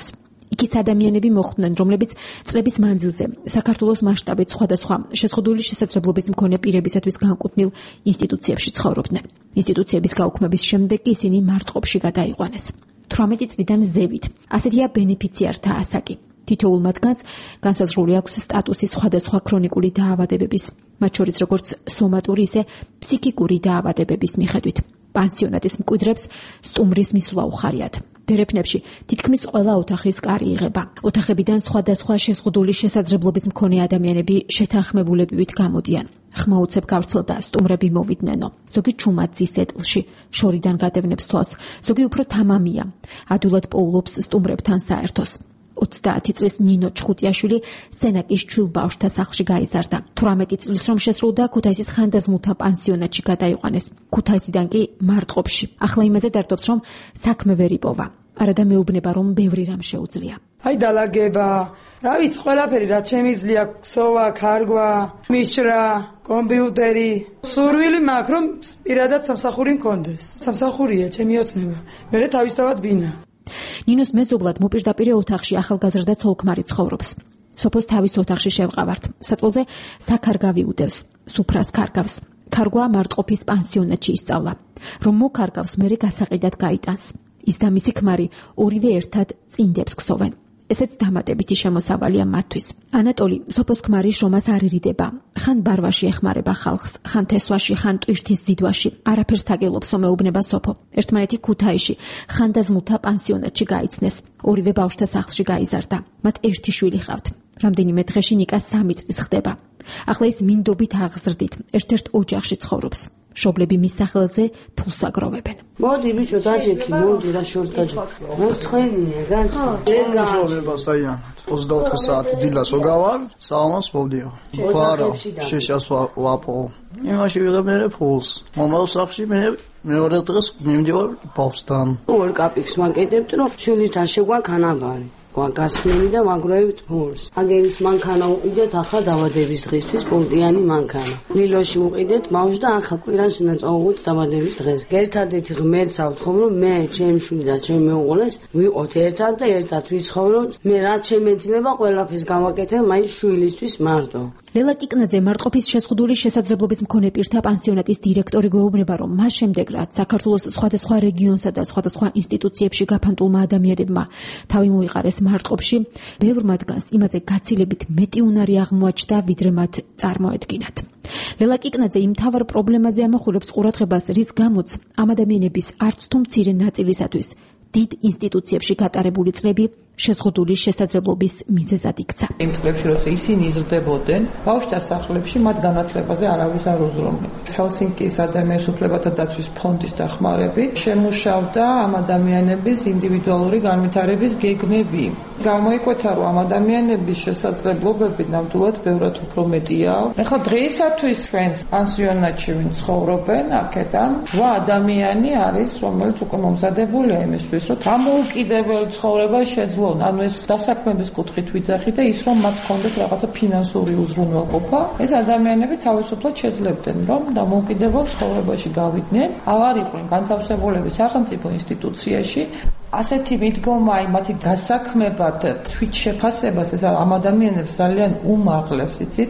იქიც ადამიანები მოხვდნენ, რომლებიც წლების მანძილზე საქართველოს მასშტაბით სხვადასხვა შეზღუდული შესაძლებლობის მქონე პირებისათვის განკუთვნილ ინსტიტუციებში ცხოვრობდნენ. ინსტიტუციების გაუქმების შემდეგ კი ისინი მარტყოფში გადაიყვანეს. თვრამეტი წლიდან ზევით. ასეთია ბენეფიციართა ასაკი. თითოეულ მათგანს განსაზღვრული აქვს სტატუსი სხვადასხვა ქრონიკული დაავადებების, მათ შორის როგორც სომატური, ისე ფსიქიკური დაავადებების მიხედვით. პანსიონატის მკვიდრებს სტუმრის მისვლა უხარიათ. დერეფნებში თითქმის ყველა ოთახის კარი იღება. ოთახებიდან სხვადასხვა შეზღუდული შესაძლებლობის მქონე ადამიანები შეთანხმებულებივით გამოდიან. ხმაუცებ გავრცელდა სტუმრები მოვიდნენო. ზოგი ჩუმად ძის ეტლში, შორიდან გადევნებს თვალს, ზოგი უფრო თამამია. ადვილად პოულობს სტუმრებთან საერთოს. ოცდაათი წლის ნინო ჩხუტიაშვილი სენაკის ჩვილ ბავშვთა სახლში გაიზარდა. თვრამეტი წლის რომ შესრულდა, ქუთაისის ხანდაზმულთა პანსიონატში გადაიყვანეს. ქუთაისიდან კი მარტყოფში. ახლა იმაზე დარდობს, რომ საქმე ვერ იპოვა. არადა მეუბნება, რომ ბევრი რამ შეუძლია.
აი დალაგება, რა ვიცი, ყველაფერი რაც შემიძლია, ქსოვა, ქარგვა, მისჭრა, კომპიუტერი. სურვილი მაქვს, რომ პირადად სამსახური მქონდეს. სამსახურია, ჩემი ოცნება. მერე თავისთავად ბინა.
ნინოს მეზობლად მოპირდაპირე ოთახში ახალგაზრდა ცოლ-ქმარი ცხოვრობს. სოფოს თავის ოთახში შევყავართ. საწყოზე საქარგავი უდევს, სუფრას ქარგავს. ქარგვა მარტყოფის პანსიონატში ისწავლა. რომ მოკარგავს, მერე გასაყიდად გაიტანს. ის და მისი ქმარი ორივე ერთად წინდებს ქსოვენ. ესეც დამატებითი შემოსავალია მათთვის. ანატოლი, სოფოს ქმარი შრომას არ ირიდება. ხან ბარვაში ეხმარება ხალხს, ხან თესვაში, ხან ტვირთის ზიდვაში. არაფერს თაგილობს, მეუბნება სოფო. ერთმანეთი ქუთაისში, ხანდაზმულთა პანსიონატში გაიცნეს. ორივე ბავშვთა სახლში გაიზარდა. მათ ერთი შვილი ჰყავთ. რამდენიმე დღეში ნიკა სამი წლის ხდება. ახლა ის მინდობით აღზრდით, ერთ-ერთ ოჯახში ცხოვრობს. შობლები მის სახელზე ფულს აგროვებენ.
მოდი ბიჭო, დაჯექი, მოდი რა შორს დაჯექი. მოცხენია, განცდა.
მუშაობა საიან. ოცდაოთხი საათი დილას ვგავალ, საამას მოვდიო. ხარა, შეშას ვაპო. იმაში ვიღებ მე ფულს. მომავალ სახლში მე მეორე დღეს მიმდივარ ბავშვთან.
ორ კაპიკს ვაკეთებთ, რომ შვილისთან შეგვან ქანაბარი. გასხმენი და ვაგროვებთ ფულს. აგერის მანქანა უყიდეთ ახლა დაბადების დღისთვის პუნქტიანი მანქანა. ლილოში უყიდეთ ბავშვს და ახლა კვირას უნდა წავუღოთ დაბადების დღეს. ერთადერთი ღმერთს ავთხოვ, რომ მე, ჩემი შვილი და ჩემი მეუღლეს ვიყოთ ერთად და ერთად ვიცხოვროთ. მე რაც შემეძლება ყველაფერს გავაკეთებ მაინც შვილისთვის მარტო.
ლელა კიკნაძე მარტყოფის შეზღუდული შესაძლებლობის მქონე პირთა პანსიონატის დირექტორი გვეუბნება, რომ მას შემდეგ რაც საქართველოს სხვადასხვა რეგიონსა და სხვადასხვა ინსტიტუციებში გაფანტულმა ადამიანებმა თავი მოიყარეს მარტყოფში, ბევრ მათგანს იმაზე გაცილებით მეტი უნარი აღმოაჩნდა, ვიდრე მათ წარმოედგინათ. ლელა კიკნაძე იმ თავარ პრობლემაზე ამახვილებს ყურადღებას, რის გამოც ამ ადამიანების არც თუ მცირე ნაწილისათვის დიდ ინსტიტუციებში გატარებული წლები შეზღუდული შესაძლებლობის მიზეზად იქცა.
იმ წლებში, როცა ისინი იზრდებოდნენ, ბავშვთა სახლებში მათ განათლებაზე არავის არ უზრუნველყოფდა. ჰელსინკის ადამიანის უფლებათა დაცვის ფონდის დახმარებით შემუშავდა ამ ადამიანების ინდივიდუალური განვითარების გეგმები. გამოიკვეთა, რომ ამ ადამიანების შესაძლებლობები ნამდვილად ბევრად უფრო მეტია. ეხლა დღეისათვის ჩვენს პანსიონატში ვინ ცხოვრობენ, აქედან რვა ადამიანი არის, რომელიც უკვე მომზადებულია იმისთვის, რომ დამოუკიდებელ ცხოვრებას შეძლო. ანუ ეს დასაქმების კუთხით ვიძახი და ის რომ მათ ჰქონდეთ რაღაცა ფინანსური უზრუნველყოფა, ეს ადამიანები თავისუფლად შეძლებდნენ, რომ დამოუკიდებელ ცხოვრებაში გავიდნენ, აღარ იყვნენ განთავსებულები სახელმწიფო ინსტიტუციაში. ასეთი მიდგომა აი მათი დასაქმებად თვით შეფასებას ეს ამ ადამიანებს ძალიან უმაღლებს, იცით?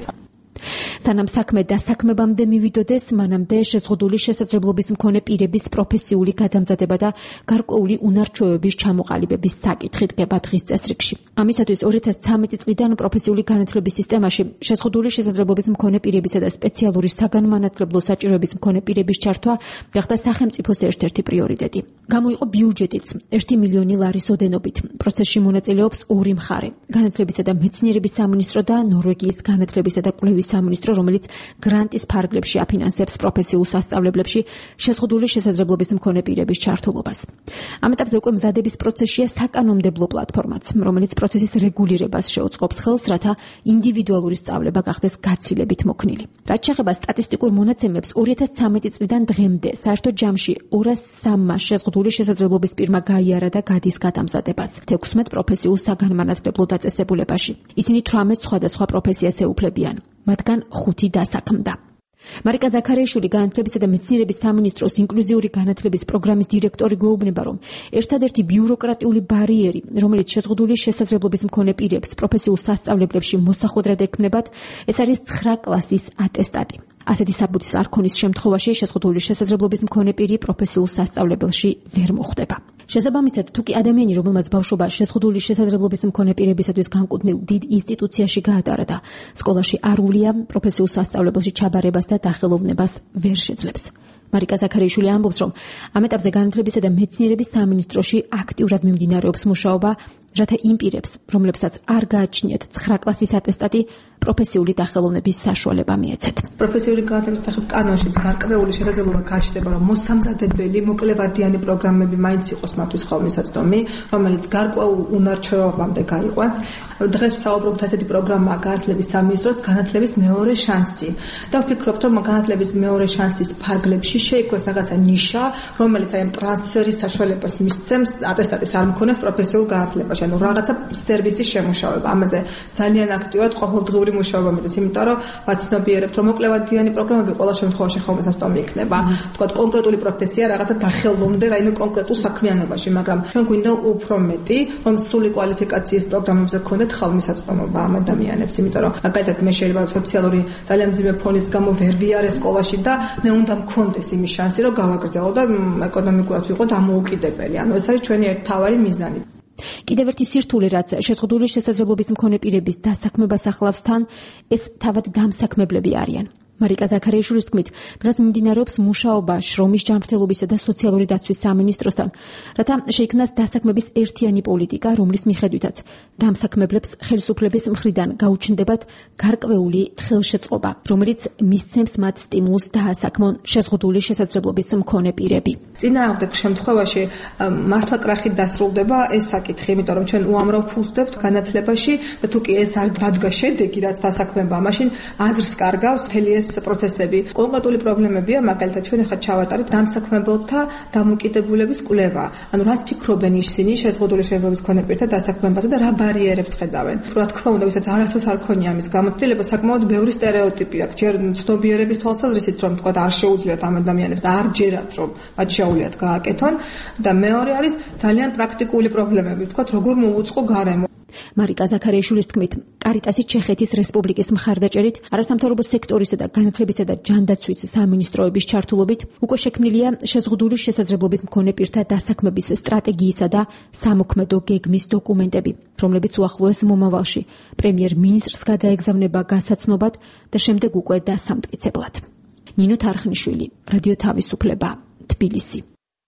სანამ საქმე დასაქმებამდე მივიდოდეს, მანამდე შეზღუდული შესაძლებლობის მქონე პირების პროფესიული გადამზადება და გარკვეული უნარჩვევების ჩამოყალიბების საკითხი დგება დღის წესრიგში. ამისათვის ორი ათას ცხრამეტი წლიდან პროფესიული განათლების სისტემაში შეზღუდული შესაძლებლობის მქონე პირებისა და სპეციალური საგანმანათლებლო საჭიროების მქონე პირების ჩართვა გახდა სახელმწიფოს ერთ-ერთი პრიორიტეტი. გამოიყო ბიუჯეტიც ერთი მილიონი ლარის ოდენობით. პროცესში მონაწილეობს ორი მხარე: განათლებისა და მეცნიერების სამინისტრო და ნორვეგიის განათლებისა და კვლევის სამინისტრო, რომელიც გრანტის ფარგლებში აფინანსებს პროფესიულ სასწავლებლებში შეზღუდული შესაძლებლობის მქონე პირების ჩართულობას. ამ ეტაპზე უკვე მზადების პროცესშია საკანონმდებლო პლატფორმაც, რომელიც პროცესის რეგულირებას შეუწყობს ხელს, რათა ინდივიდუალური სწავლება გახდეს გაცილებით მოქნილი. რაც შეეხება სტატისტიკურ მონაცემებს, ორი ათას ცხრამეტი წლიდან დღემდე საერთო ჯამში ორას სამმა შეზღუდული შესაძლებლობის პირმა გაიარა და გადის გადამზადებას თექვსმეტ პროფესიულ საგანმანათლებლო დაწესებულებაში. ისინი თვრამეტ სხვადასხვა პროფესიას ეუფლებიან. მათგან ხუთი დასაქმდა. მარიკა ზაქარიაშვილი განათლებისა და მეცნიერების სამინისტროს ინკლუზიური განათლების პროგრამის დირექტორი გვეუბნება, რომ ერთადერთი ბიუროკრატიული ბარიერი, რომელიც შეზღუდული შესაძლებლობის მქონე პირებს პროფესიულ სასწავლებლებში მოსახოდრად ექმნებათ, ეს არის ცხრა კლასის ატესტატი. ასეთი საბუთის არ ქონის შემთხვევაში შეზღუდული შესაძლებლობის მქონე პირი პროფესიულ სასწავლებელში ვერ მოხვდება. შესაბამისად, თუ კი ადამიანი, რომელმაც ბავშვობა შეზღუდული შესაძლებლობის მქონე პირებისათვის განკუთვნილ დიდ ინსტიტუციაში გაატარა და სკოლაში არ ულია, პროფესიულ სასწავლებელში ჩაბარებას და დახელოვნებას ვერ შეძლებს. მარიკა ზაქარიაშვილი ამბობს, რომ ამ ეტაპზე განათლებისა და მეცნიერების სამინისტროში აქტიურად მიმდინარეობს მუშაობა, რათა იმ პირებს, რომლებსაც არ გააჩნიათ ცხრა კლასის ატესტატი, პროფესიული დახელოვნების საშუალება მიეცეთ.
პროფესიული განათლების სახით კანონშიც გარკვეული შესაძლებლობა გაჩნდება, რომ მოსამზადებელი მოკლევადიანი პროგრამები მაინც იყოს მათთვის ხოვნისაწვდომი, რომელიც გარკვეულ უნარჩვევამდე გაიყვანს. დღეს საუბრობთ ასეთი პროგრამაა განათლების სამინისტროს განათლების მეორე შანსი. და ვფიქრობთ, რომ განათლების მეორე შანსის ფარგლებში შეიქმნას რაღაცა ნიშა, რომელიც აი ამ ტრანსფერის საშუალებას მისცემს ატესტატის არ მქონეს პროფესიულ განათლებაში. ანუ რაღაცა სერვისის შემუშავება. ამაზე ძალიან აქტიურად ყოველდღიური მუშაობა მიდის, იმიტომ რომ ვაცნობიერებთ, რომ მოკლევადიანი პროგრამები ყველა შემთხვევაში ხოვნისაწვდომი იქნება. თქვათ კონკრეტული პროფესია რაღაცა დახელოვნდე რაიმე კონკრეტულ საქმიანობაში, მაგრამ ჩვენ გვინდა უფრო მეტი, რომ სრული კვალიფიკაციის პროგრამებზე გქონდეთ ხოვნისაწვდომობა ამ ადამიანებს, იმიტომ რომ მაგალითად მე შეიძლება სოციალური ძალიან მძიმე ფონის გამო ვერ ვიარე სკოლაში და მე უნდა მქონდეს იმის შანსი, რომ გავაგრძელო და ეკონომიკურად ვიყო დამოუკიდებელი. ანუ ეს არის ჩვენი ერთთავარი მიზანი. კიდევ ერთი სირთულე, რაც შეზღუდული შესაძლებლობის მქონე პირების დასაქმებას ახლავს თან, ეს თავად დამსაქმებლები არიან. მარიკა ზაქარიაშვილის თქმით, დღეს მიმდინარეობს მუშაობა შრომის ჯანმრთელობისა და სოციალური დაცვის სამინისტროსთან, რათა შეიქმნას დასაქმების ერთიანი პოლიტიკა, რომლის მიხედვითაც დამსაქმებლებს ხელისუფლების მხრიდან გაუჩნდებათ გარკვეული ხელშეწყობა, რომელიც მისცემს მათ სტიმულს დაასაქმონ შეზღუდული შესაძლებლობის მქონე პირები. წინააღმდეგ შემთხვევაში მართლა კრახით დასრულდება ეს საკითხი, იმიტომ რომ ჩვენ უამრავ ფულს ვდებთ განათლებაში და თუ კი ეს არ დადგა შედეგი, რაც დასაქმება, მაშინ აზრს კარგავს მთელი ეს პროცესები. კონკრეტული პრობლემებია, მაგალითად ჩვენ ახლა ჩავატარეთ დამსაქმებელთა დამოკიდებულების კვლევა. ანუ რას ფიქრობენ ისინი შეზღუდული შესაძლებლობის მქონე პირთა დასაქმებაზე და რა ბარიერებს ხედავენ. რა თქმა უნდა, ვისაც არასდროს არ ქონია ამის გამოცდილება, საკმაოდ ბევრი სტერეოტიპი აქვს. ჯერ ცნობიერების თვალსაზრისით, რომ თქვა არ შეუძლიათ ამ ადამიანებს და არ ჯერათ, რომ მათ შეუძლიათ გააკეთონ და მეორე არის ძალიან პრაქტიკული პრობლემები, თქვა როგორ მოუწყო გარემო.
მარიკა ზაქარიაშვილის თქმით, კარიტასი ჩეხეთის რესპუბლიკის მხარდაჭერით, არასამთავრობო სექტორისა და განათლებისა და ჯანდაცვის სამინისტროების ჩართულობით უკვე შექმნილია შეზღუდული შესაძლებლობის მქონე პირთა დასაქმების სტრატეგიისა და სამოქმედო გეგმის დოკუმენტები, რომლებიც უახლოეს მომავალში პრემიერ-მინისტრს გადაეგზავნება გასაცნობად და შემდეგ უკვე დასამტკიცებლად. ნინო თარხნიშვილი, რადიო თავისუფლება, თბილისი.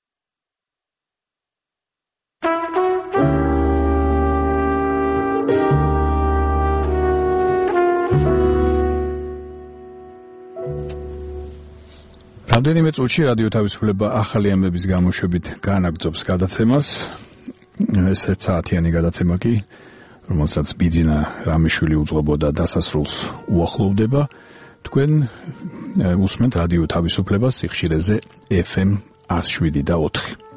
რამდენიმე წუთში რადიო თავისუფლება ახალი ამბების გამოშვებით განაგრძობს გადაცემას. ეს ერთ საათიანი გადაცემა კი, რომელსაც ბიძინა რამიშვილი უძღვებოდა დასასრულს უახლოვდება. თქვენ უსმენთ რადიო თავისუფლებას სიხშირეზე ეფ ემ one oh seven და four.